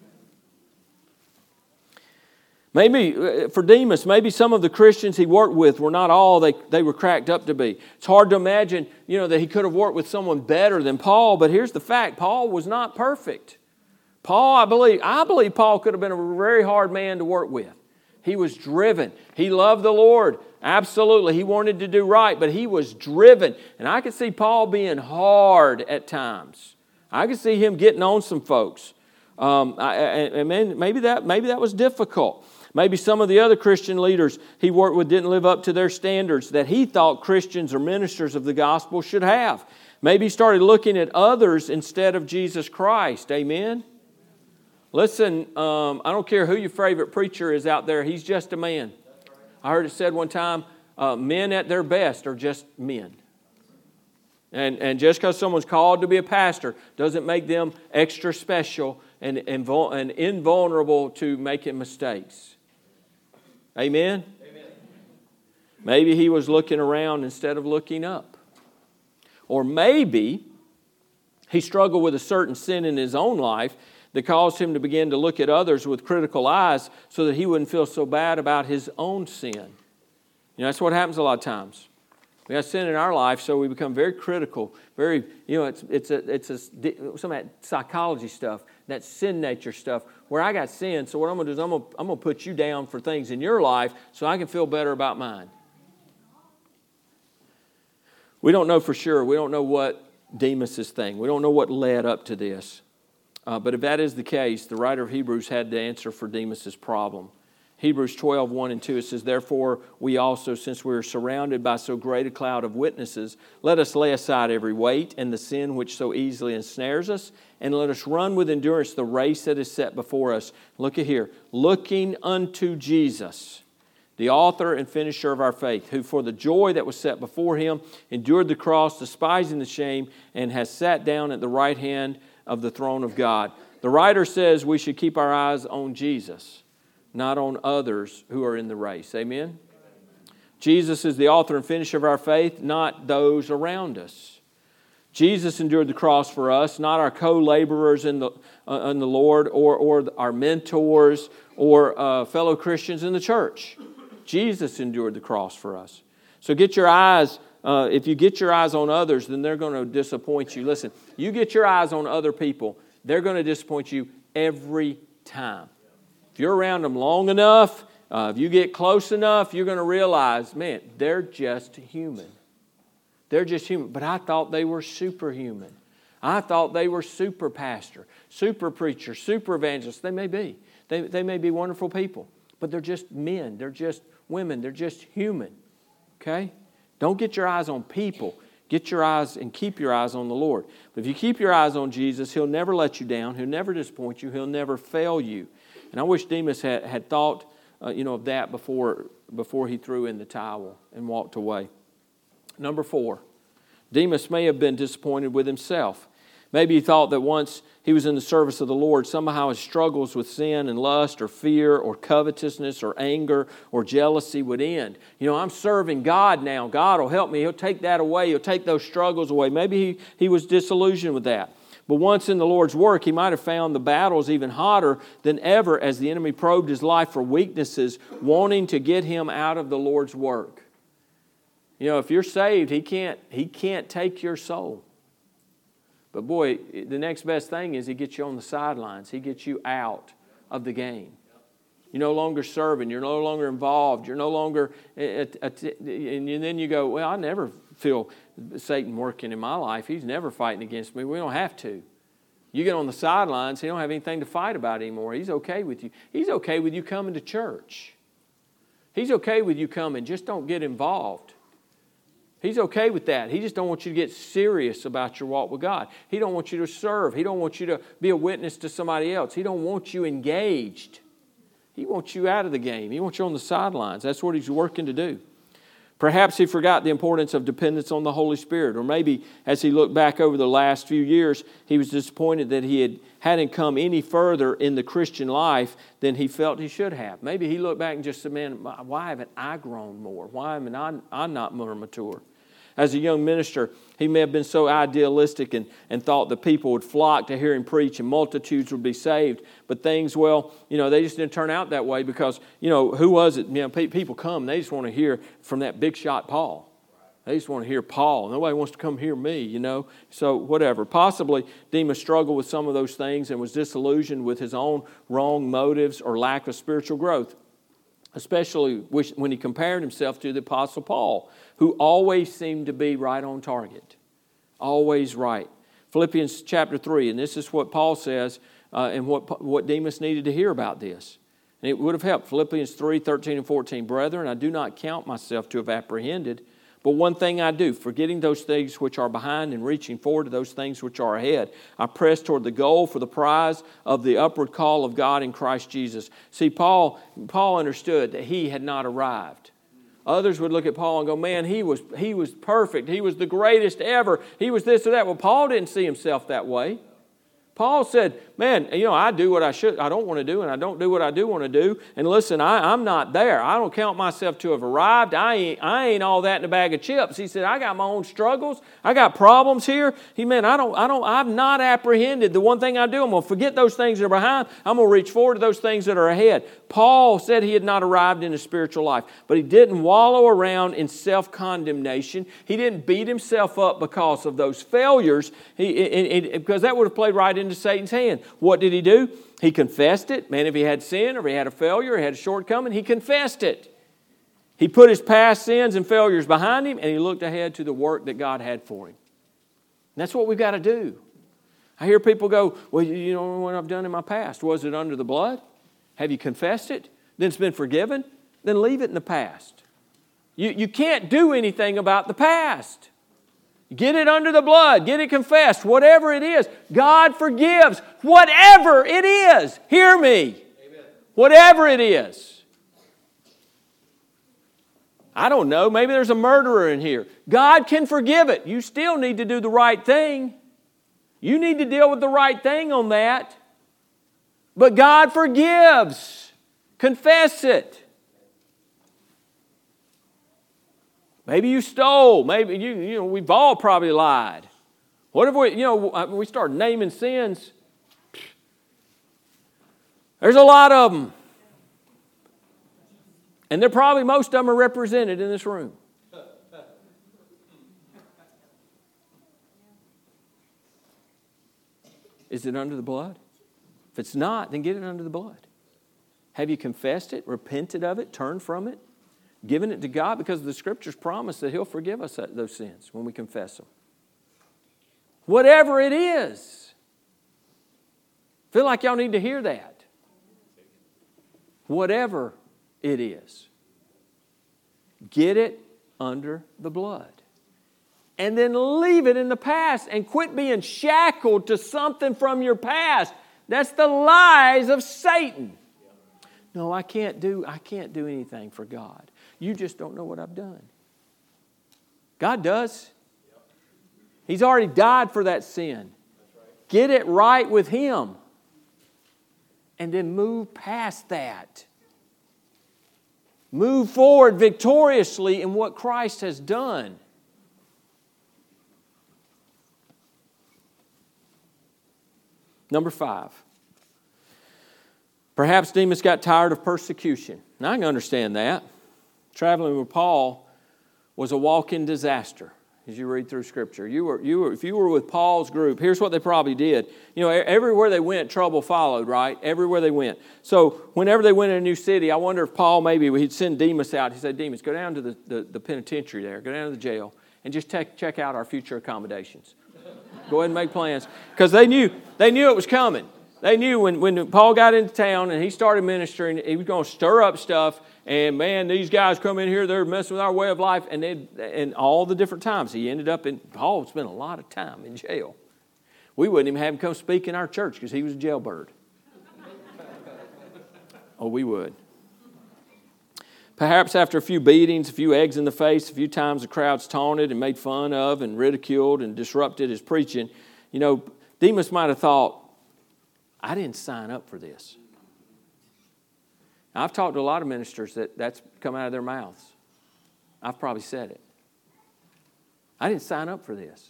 Maybe, for Demas, maybe some of the Christians he worked with were not all they, they were cracked up to be. It's hard to imagine, you know, that he could have worked with someone better than Paul, but here's the fact. Paul was not perfect. Paul, I believe, I believe Paul could have been a very hard man to work with. He was driven. He loved the Lord. Absolutely. He wanted to do right, but he was driven. And I could see Paul being hard at times. I could see him getting on some folks. Um, I, and maybe that, maybe that was difficult. Maybe some of the other Christian leaders he worked with didn't live up to their standards that he thought Christians or ministers of the gospel should have. Maybe he started looking at others instead of Jesus Christ. Amen? Listen, um, I don't care who your favorite preacher is out there. He's just a man. I heard it said one time, uh, men at their best are just men. And, and just because someone's called to be a pastor doesn't make them extra special and, and, and invulnerable to making mistakes. Amen? Amen? Maybe he was looking around instead of looking up. Or maybe he struggled with a certain sin in his own life that caused him to begin to look at others with critical eyes so that he wouldn't feel so bad about his own sin. You know, that's what happens a lot of times. We have sin in our life, so we become very critical. Very, you know, it's it's a it's a some of that psychology stuff, that sin nature stuff. Where I got sin, so what I'm going to do is I'm going to, I'm going to put you down for things in your life so I can feel better about mine. We don't know for sure. We don't know what Demas' thing. We don't know what led up to this. Uh, but if that is the case, the writer of Hebrews had the answer for Demas' problem. Hebrews twelve, one and two, it says, "Therefore we also, since we are surrounded by so great a cloud of witnesses, let us lay aside every weight and the sin which so easily ensnares us, and let us run with endurance the race that is set before us." Look at here. "Looking unto Jesus, the author and finisher of our faith, who for the joy that was set before him endured the cross, despising the shame, and has sat down at the right hand of the throne of God." The writer says we should keep our eyes on Jesus, not on others who are in the race. Amen? Jesus is the author and finisher of our faith, not those around us. Jesus endured the cross for us, not our co-laborers in the, uh, in the Lord or, or our mentors or uh, fellow Christians in the church. Jesus endured the cross for us. So get your eyes, uh, if you get your eyes on others, then they're going to disappoint you. Listen, you get your eyes on other people, they're going to disappoint you every time. If you're around them long enough, uh, if you get close enough, you're going to realize, man, they're just human. They're just human. But I thought they were superhuman. I thought they were super pastor, super preacher, super evangelist. They may be. They, they may be wonderful people. But they're just men. They're just women. They're just human. Okay? Don't get your eyes on people. Get your eyes and keep your eyes on the Lord. But if you keep your eyes on Jesus, He'll never let you down. He'll never disappoint you. He'll never fail you. And I wish Demas had, had thought uh, you know, of that before, before he threw in the towel and walked away. Number four, Demas may have been disappointed with himself. Maybe he thought that once he was in the service of the Lord, somehow his struggles with sin and lust or fear or covetousness or anger or jealousy would end. You know, I'm serving God now. God will help me. He'll take that away. He'll take those struggles away. Maybe he, he was disillusioned with that. But once in the Lord's work, he might have found the battles even hotter than ever as the enemy probed his life for weaknesses, wanting to get him out of the Lord's work. You know, if you're saved, he can't, he can't take your soul. But boy, the next best thing is he gets you on the sidelines. He gets you out of the game. You're no longer serving. You're no longer involved. You're no longer... And then you go, well, I never feel Satan working in my life. He's never fighting against me. We don't have to. You get on the sidelines, he don't have anything to fight about anymore. He's okay with you. He's okay with you coming to church. He's okay with you coming. Just don't get involved. He's okay with that. He just don't want you to get serious about your walk with God. He don't want you to serve. He don't want you to be a witness to somebody else. He don't want you engaged. He wants you out of the game. He wants you on the sidelines. That's what he's working to do. Perhaps he forgot the importance of dependence on the Holy Spirit. Or maybe as he looked back over the last few years, he was disappointed that he had, hadn't come any further in the Christian life than he felt he should have. Maybe he looked back and just said, man, why haven't I grown more? Why am I I'm not more mature? As a young minister, he may have been so idealistic and, and thought that people would flock to hear him preach and multitudes would be saved. But things, well, you know, they just didn't turn out that way because, you know, who was it? You know, pe- people come, they just want to hear from that big shot Paul. They just want to hear Paul. Nobody wants to come hear me, you know. So whatever. Possibly Demas struggled with some of those things and was disillusioned with his own wrong motives or lack of spiritual growth, especially when he compared himself to the Apostle Paul, who always seemed to be right on target. Always right. Philippians chapter three, and this is what Paul says uh, and what, what Demas needed to hear about this. And it would have helped. Philippians three, thirteen and fourteen. Brethren, I do not count myself to have apprehended, but one thing I do, forgetting those things which are behind and reaching forward to those things which are ahead, I press toward the goal for the prize of the upward call of God in Christ Jesus. See, Paul, Paul understood that he had not arrived. Others would look at Paul and go, man, he was, he was perfect. He was the greatest ever. He was this or that. Well, Paul didn't see himself that way. Paul said, man, you know, I do what I should, I don't want to do, and I don't do what I do want to do. And listen, I, I'm not there. I don't count myself to have arrived. I ain't, I ain't all that in a bag of chips. He said, I got my own struggles. I got problems here. He meant, I don't, I don't, I've not apprehended. The one thing I do, I'm going to forget those things that are behind. I'm going to reach forward to those things that are ahead. Paul said he had not arrived in his spiritual life, but he didn't wallow around in self-condemnation. He didn't beat himself up because of those failures, he, it, it, because that would have played right into Satan's hand. What did he do? He confessed it. Man, if he had sin or if he had a failure, he had a shortcoming, he confessed it. He put his past sins and failures behind him and he looked ahead to the work that God had for him. And that's what we've got to do. I hear people go, well, you know what I've done in my past. Was it under the blood? Have you confessed it? Then it's been forgiven? Then leave it in the past. You, you can't do anything about the past. Get it under the blood. Get it confessed. Whatever it is. God forgives. Whatever it is. Hear me. Amen. Whatever it is. I don't know. Maybe there's a murderer in here. God can forgive it. You still need to do the right thing. You need to deal with the right thing on that. But God forgives. Confess it. Maybe you stole. Maybe you, you know, we've all probably lied. What if we, you know, we start naming sins? There's a lot of them. And they're probably, most of them are represented in this room. Is it under the blood? If it's not, then get it under the blood. Have you confessed it, repented of it, turned from it, given it to God? Because the Scriptures promise that He'll forgive us those sins when we confess them. Whatever it is. Feel like y'all need to hear that. Whatever it is. Get it under the blood. And then leave it in the past and quit being shackled to something from your past. That's the lies of Satan. No, I can't do, I can't do anything for God. You just don't know what I've done. God does. He's already died for that sin. Get it right with Him. And then move past that. Move forward victoriously in what Christ has done. Number five. Perhaps Demas got tired of persecution. Now I can understand that. Traveling with Paul was a walk-in disaster as you read through Scripture. You were, you were, if you were with Paul's group, here's what they probably did. You know, everywhere they went, trouble followed, right? Everywhere they went. So whenever they went in a new city, I wonder if Paul maybe, he'd send Demas out. He said, Demas, go down to the, the, the penitentiary there. Go down to the jail and just check, check out our future accommodations. Go ahead and make plans. Because they knew, they knew it was coming. They knew when, when Paul got into town and he started ministering, he was going to stir up stuff. And man, these guys come in here, they're messing with our way of life. And they, and all the different times he ended up in, Paul spent a lot of time in jail. We wouldn't even have him come speak in our church because he was a jailbird. Oh, we would. Perhaps after a few beatings, a few eggs in the face, a few times the crowds taunted and made fun of and ridiculed and disrupted his preaching, you know, Demas might have thought, I didn't sign up for this. Now, I've talked to a lot of ministers that that's come out of their mouths. I've probably said it. I didn't sign up for this.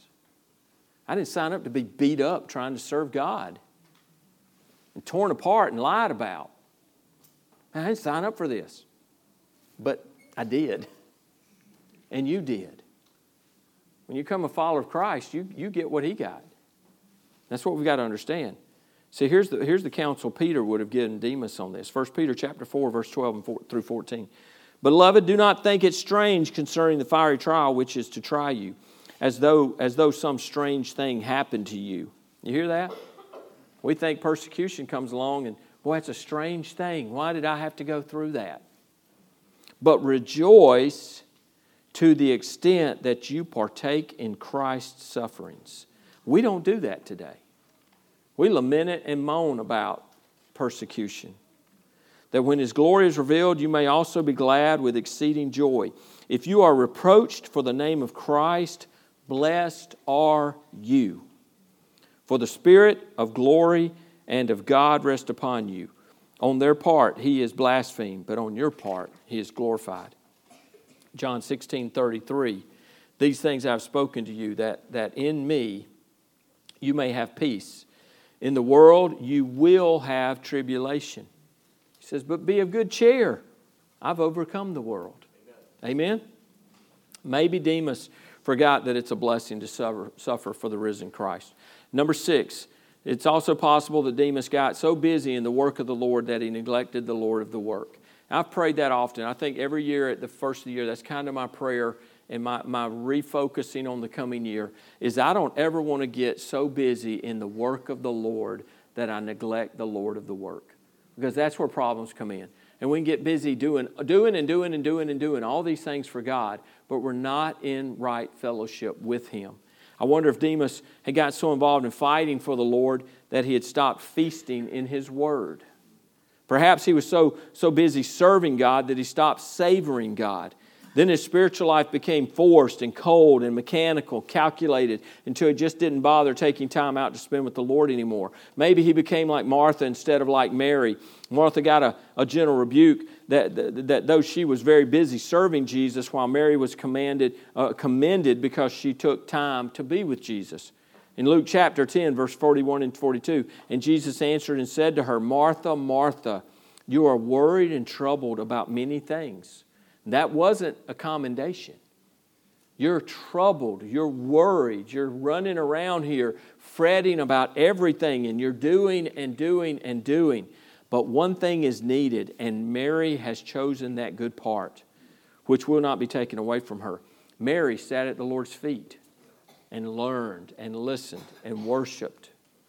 I didn't sign up to be beat up trying to serve God and torn apart and lied about. I didn't sign up for this. But I did. And you did. When you become a follower of Christ, you, you get what he got. That's what we've got to understand. See, here's the, here's the counsel Peter would have given Demas on this. First Peter chapter four, verse twelve and four, through fourteen. Beloved, do not think it strange concerning the fiery trial which is to try you, as though, as though some strange thing happened to you. You hear that? We think persecution comes along and, boy, it's a strange thing. Why did I have to go through that? But rejoice to the extent that you partake in Christ's sufferings. We don't do that today. We lament it and moan about persecution. That when His glory is revealed, you may also be glad with exceeding joy. If you are reproached for the name of Christ, blessed are you. For the Spirit of glory and of God rest upon you. On their part, He is blasphemed, but on your part, He is glorified. John sixteen thirty-three. These things I have spoken to you, that, that in me you may have peace. In the world you will have tribulation. He says, but be of good cheer. I've overcome the world. Amen? Amen? Maybe Demas forgot that it's a blessing to suffer, suffer for the risen Christ. Number six, it's also possible that Demas got so busy in the work of the Lord that he neglected the Lord of the work. I've prayed that often. I think every year at the first of the year, that's kind of my prayer and my, my refocusing on the coming year, is I don't ever want to get so busy in the work of the Lord that I neglect the Lord of the work. Because that's where problems come in. And we can get busy doing, doing and doing and doing and doing all these things for God, but we're not in right fellowship with Him. I wonder if Demas had got so involved in fighting for the Lord that he had stopped feasting in His Word. Perhaps he was so, so busy serving God that he stopped savoring God. Then his spiritual life became forced and cold and mechanical, calculated, until he just didn't bother taking time out to spend with the Lord anymore. Maybe he became like Martha instead of like Mary. Martha got a, a gentle rebuke that, that, that though she was very busy serving Jesus, while Mary was commanded, uh, commended because she took time to be with Jesus. In Luke chapter ten, verse forty-one and forty-two, and Jesus answered and said to her, Martha, Martha, you are worried and troubled about many things. That wasn't a commendation. You're troubled, you're worried, you're running around here fretting about everything, and you're doing and doing and doing. But one thing is needed, and Mary has chosen that good part, which will not be taken away from her. Mary sat at the Lord's feet and learned and listened and worshiped.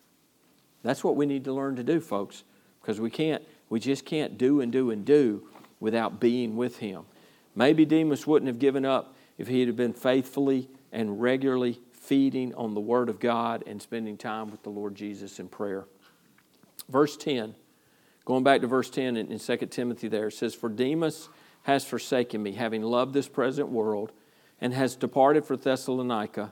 That's what we need to learn to do, folks, because we can't, we just can't do and do and do without being with Him. Maybe Demas wouldn't have given up if he had been faithfully and regularly feeding on the Word of God and spending time with the Lord Jesus in prayer. Verse ten, going back to verse ten in, in Second Timothy there, it says, for Demas has forsaken me, having loved this present world, and has departed for Thessalonica,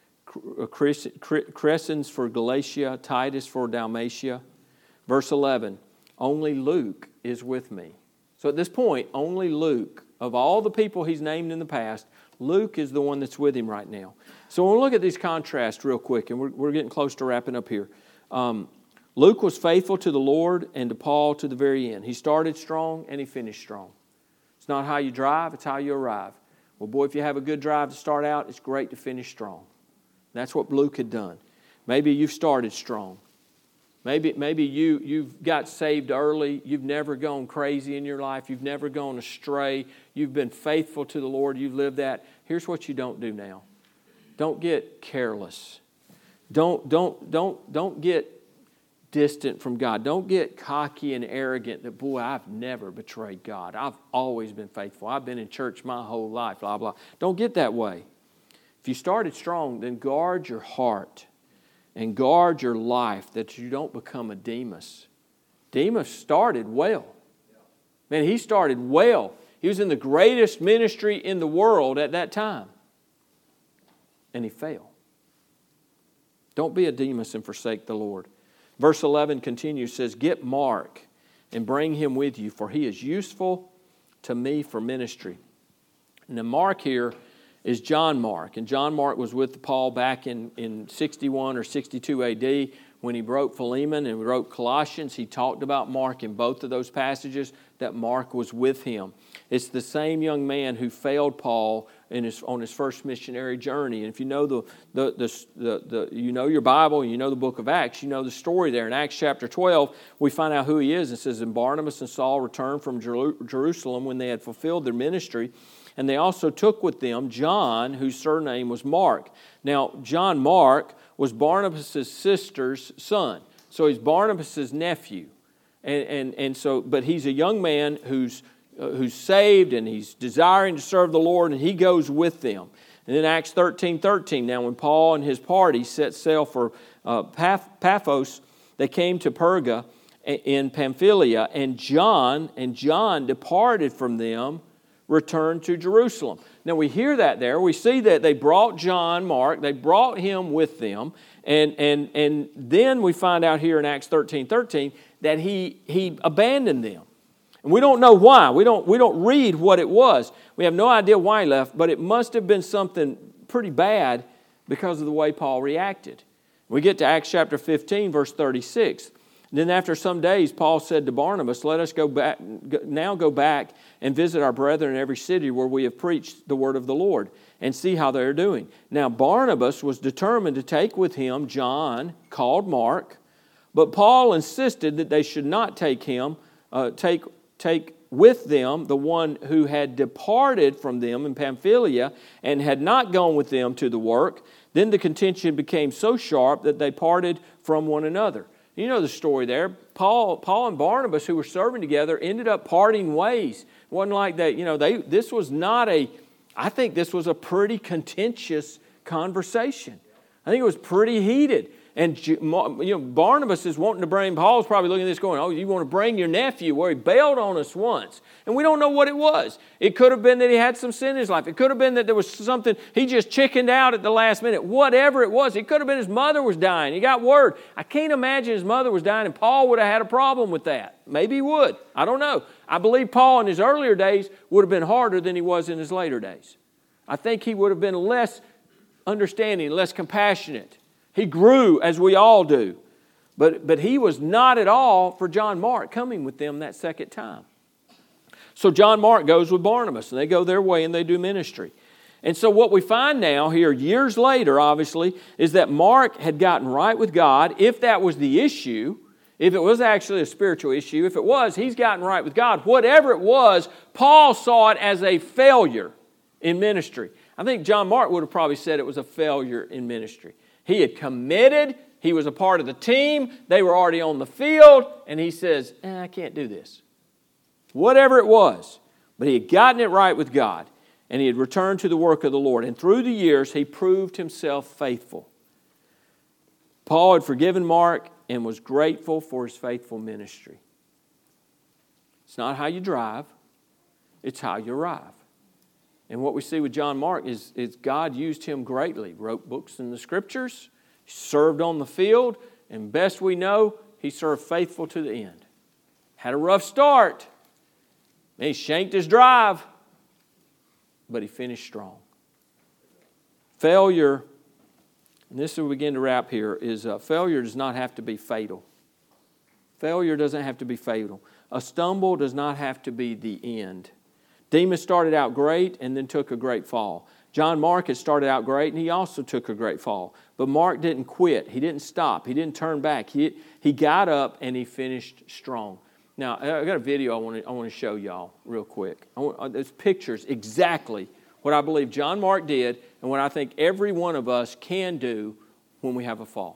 Crescens for Galatia, Titus for Dalmatia. Verse eleven, only Luke is with me. So at this point, only Luke, of all the people he's named in the past, Luke is the one that's with him right now. So when we look at these contrasts real quick, and we're, we're getting close to wrapping up here. Um, Luke was faithful to the Lord and to Paul to the very end. He started strong and he finished strong. It's not how you drive, it's how you arrive. Well, boy, if you have a good drive to start out, it's great to finish strong. That's what Luke had done. Maybe you've started strong. Maybe, maybe you, you've got saved early. You've never gone crazy in your life. You've never gone astray. You've been faithful to the Lord. You've lived that. Here's what you don't do now. Don't get careless. Don't, don't, don't, don't get distant from God. Don't get cocky and arrogant that, boy, I've never betrayed God. I've always been faithful. I've been in church my whole life, blah, blah. Don't get that way. If you started strong, then guard your heart. And guard your life that you don't become a Demas. Demas started well. Man, he started well. He was in the greatest ministry in the world at that time. And he failed. Don't be a Demas and forsake the Lord. Verse eleven continues, says, get Mark and bring him with you, for he is useful to me for ministry. And the Mark here is John Mark. And John Mark was with Paul back in, in sixty-one or sixty-two A D when he wrote Philemon and wrote Colossians. He talked about Mark in both of those passages, that Mark was with him. It's the same young man who failed Paul in his, on his first missionary journey. And if you know the, the, the, the, the you know your Bible and you know the book of Acts, you know the story there. In Acts chapter twelve, we find out who he is. It says, and Barnabas and Saul returned from Jerusalem when they had fulfilled their ministry. And they also took with them John, whose surname was Mark. Now, John Mark was Barnabas' sister's son. So he's Barnabas' nephew. And, and, and so, but he's a young man who's, uh, who's saved and he's desiring to serve the Lord, and he goes with them. And then Acts thirteen thirteen, now when Paul and his party set sail for uh, Paphos, they came to Perga in Pamphylia, and John, and John departed from them, returned to Jerusalem. Now we hear that there. We see that they brought John Mark. They brought him with them. And, and, and then we find out here in Acts thirteen thirteen that he, he abandoned them. And we don't know why. We don't, we don't read what it was. We have no idea why he left, but it must have been something pretty bad because of the way Paul reacted. We get to Acts chapter fifteen, verse thirty-six. Then after some days, Paul said to Barnabas, let us go back, now go back and visit our brethren in every city where we have preached the word of the Lord, and see how they are doing. Now Barnabas was determined to take with him John, called Mark, but Paul insisted that they should not take him, uh, take, take with them the one who had departed from them in Pamphylia and had not gone with them to the work. Then the contention became so sharp that they parted from one another. You know the story there. Paul, Paul and Barnabas, who were serving together, ended up parting ways. It wasn't like that, you know, they, this was not a, I think this was a pretty contentious conversation. I think it was pretty heated. And you know, Barnabas is wanting to bring, Paul's probably looking at this going, oh, you want to bring your nephew where he bailed on us once. And we don't know what it was. It could have been that he had some sin in his life. It could have been that there was something, he just chickened out at the last minute. Whatever it was, it could have been his mother was dying. He got word. I can't imagine his mother was dying and Paul would have had a problem with that. Maybe he would. I don't know. I believe Paul in his earlier days would have been harder than he was in his later days. I think he would have been less understanding, less compassionate. He grew as we all do. But, but he was not at all for John Mark coming with them that second time. So John Mark goes with Barnabas and they go their way and they do ministry. And so what we find now here, years later obviously, is that Mark had gotten right with God. If that was the issue, if it was actually a spiritual issue, if it was, he's gotten right with God. Whatever it was, Paul saw it as a failure in ministry. I think John Mark would have probably said it was a failure in ministry. He had committed. He was a part of the team. They were already on the field. And he says, eh, I can't do this. Whatever it was. But he had gotten it right with God. And he had returned to the work of the Lord. And through the years, he proved himself faithful. Paul had forgiven Mark and was grateful for his faithful ministry. It's not how you drive. It's how you arrive. And what we see with John Mark is, is God used him greatly. Wrote books in the Scriptures, served on the field, and best we know, he served faithful to the end. Had a rough start. And he shanked his drive, but he finished strong. Failure, and this will begin to wrap here, is uh, failure does not have to be fatal. Failure doesn't have to be fatal. A stumble does not have to be the end. Demas started out great and then took a great fall. John Mark had started out great and he also took a great fall. But Mark didn't quit. He didn't stop. He didn't turn back. He, he got up and he finished strong. Now, I got a video I want to, I want to show y'all real quick. I want, there's pictures exactly what I believe John Mark did and what I think every one of us can do when we have a fall.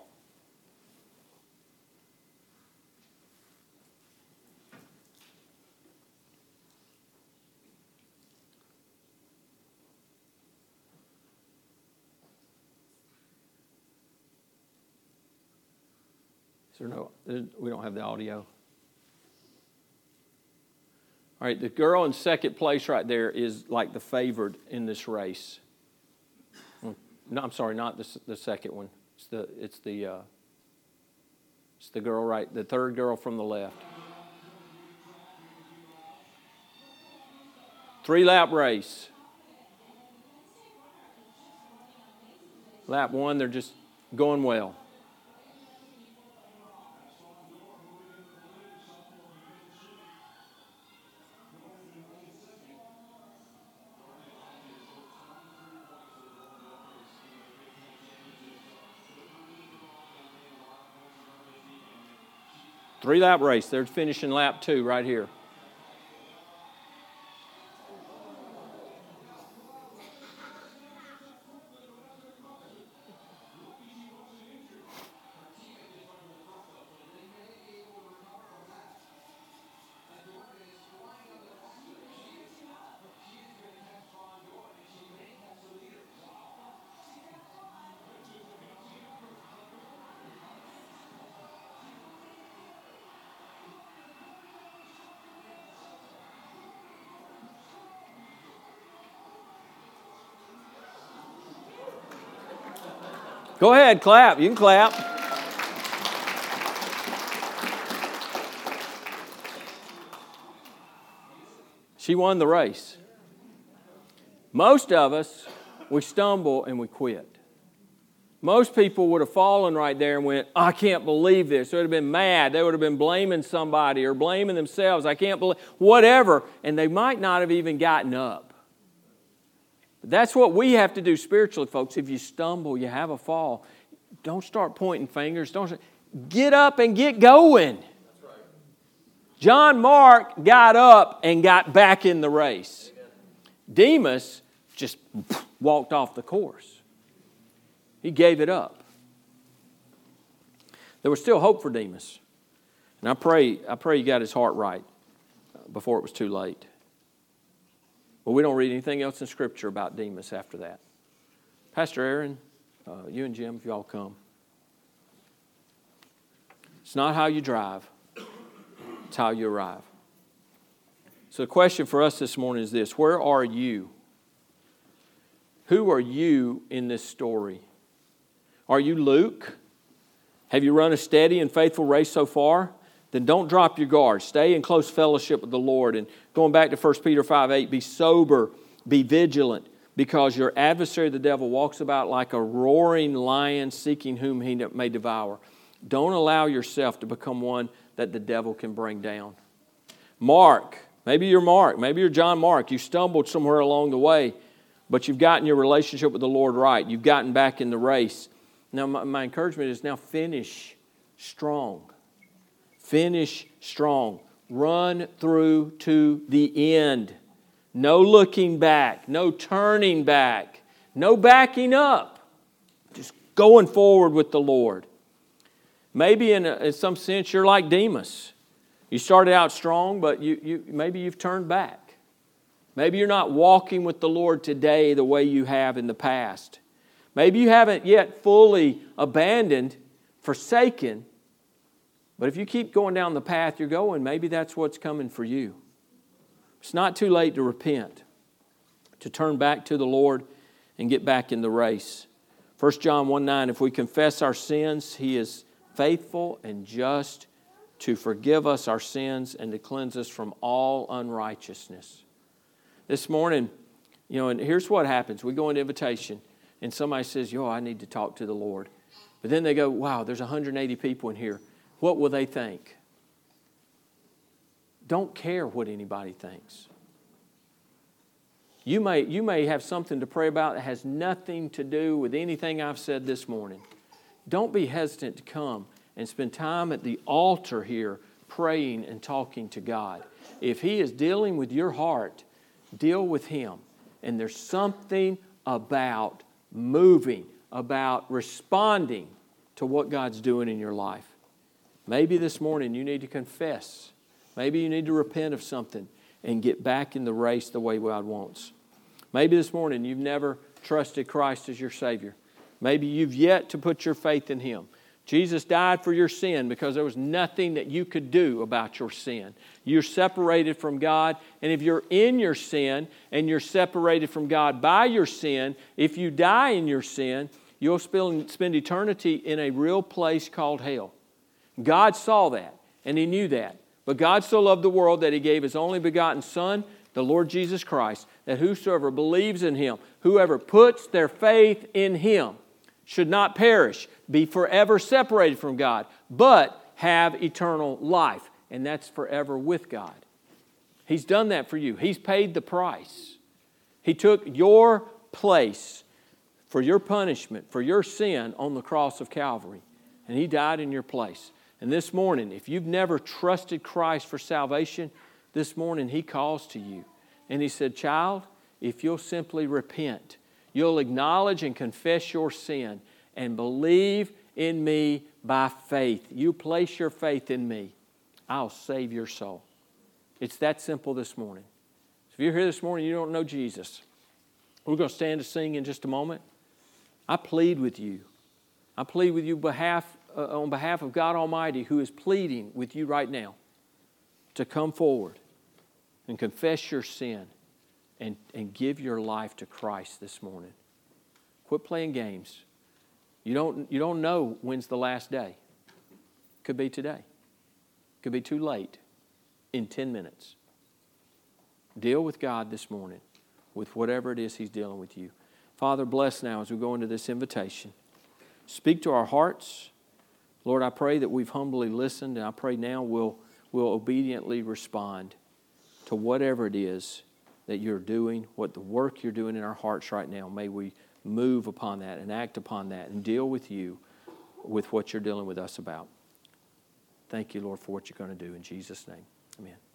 Is there no, we don't have the audio. All right, the girl in second place right there is like the favored in this race. No, I'm sorry, not the, the second one. It's the it's the uh, it's the girl right, the third girl from the left. Three lap race. Lap one, they're just going well. Three lap race. They're finishing lap two right here. Go ahead, clap. You can clap. She won the race. Most of us, we stumble and we quit. Most people would have fallen right there and went, I can't believe this. They would have been mad. They would have been blaming somebody or blaming themselves. I can't believe, whatever. And they might not have even gotten up. That's what we have to do spiritually, folks. If you stumble, you have a fall, don't start pointing fingers. Don't get up and get going. That's right. John Mark got up and got back in the race. Amen. Demas just walked off the course. He gave it up. There was still hope for Demas. And I pray, I pray he got his heart right before it was too late. But we don't read anything else in Scripture about Demas after that. Pastor Aaron, uh, you and Jim, if you all come. It's not how you drive. It's how you arrive. So the question for us this morning is this. Where are you? Who are you in this story? Are you Luke? Have you run a steady and faithful race so far? Then don't drop your guard. Stay in close fellowship with the Lord. And going back to First Peter five eight, be sober, be vigilant, because your adversary, the devil, walks about like a roaring lion seeking whom he may devour. Don't allow yourself to become one that the devil can bring down. Mark, maybe you're Mark, maybe you're John Mark. You stumbled somewhere along the way, but you've gotten your relationship with the Lord right. You've gotten back in the race. Now, my, my encouragement is now finish strong. Finish strong. Run through to the end. No looking back. No turning back. No backing up. Just going forward with the Lord. Maybe in, a, in some sense you're like Demas. You started out strong, but you, you maybe you've turned back. Maybe you're not walking with the Lord today the way you have in the past. Maybe you haven't yet fully abandoned, forsaken. But if you keep going down the path you're going, maybe that's what's coming for you. It's not too late to repent, to turn back to the Lord and get back in the race. First John one nine, if we confess our sins, He is faithful and just to forgive us our sins and to cleanse us from all unrighteousness. This morning, you know, and here's what happens. We go into invitation and somebody says, yo, I need to talk to the Lord. But then they go, wow, there's one hundred eighty people in here. What will they think? Don't care what anybody thinks. You may, you may have something to pray about that has nothing to do with anything I've said this morning. Don't be hesitant to come and spend time at the altar here praying and talking to God. If He is dealing with your heart, deal with Him. And there's something about moving, about responding to what God's doing in your life. Maybe this morning you need to confess. Maybe you need to repent of something and get back in the race the way God wants. Maybe this morning you've never trusted Christ as your Savior. Maybe you've yet to put your faith in Him. Jesus died for your sin because there was nothing that you could do about your sin. You're separated from God, and if you're in your sin and you're separated from God by your sin, if you die in your sin, you'll spend eternity in a real place called hell. God saw that, and He knew that. But God so loved the world that He gave His only begotten Son, the Lord Jesus Christ, that whosoever believes in Him, whoever puts their faith in Him, should not perish, be forever separated from God, but have eternal life. And that's forever with God. He's done that for you. He's paid the price. He took your place for your punishment, for your sin on the cross of Calvary. And He died in your place. And this morning, if you've never trusted Christ for salvation, this morning He calls to you. And He said, child, if you'll simply repent, you'll acknowledge and confess your sin and believe in Me by faith. You place your faith in Me, I'll save your soul. It's that simple this morning. If you're here this morning and you don't know Jesus, we're going to stand to sing in just a moment. I plead with you. I plead with you behalf, uh, on behalf of God Almighty, who is pleading with you right now to come forward and confess your sin and, and give your life to Christ this morning. Quit playing games. You don't, you don't know when's the last day. Could be today. Could be too late in ten minutes. Deal with God this morning with whatever it is He's dealing with you. Father, bless now as we go into this invitation. Speak to our hearts. Lord, I pray that we've humbly listened, and I pray now we'll, we'll obediently respond to whatever it is that You're doing, what the work You're doing in our hearts right now. May we move upon that and act upon that and deal with You with what You're dealing with us about. Thank You, Lord, for what You're going to do. In Jesus' name, amen.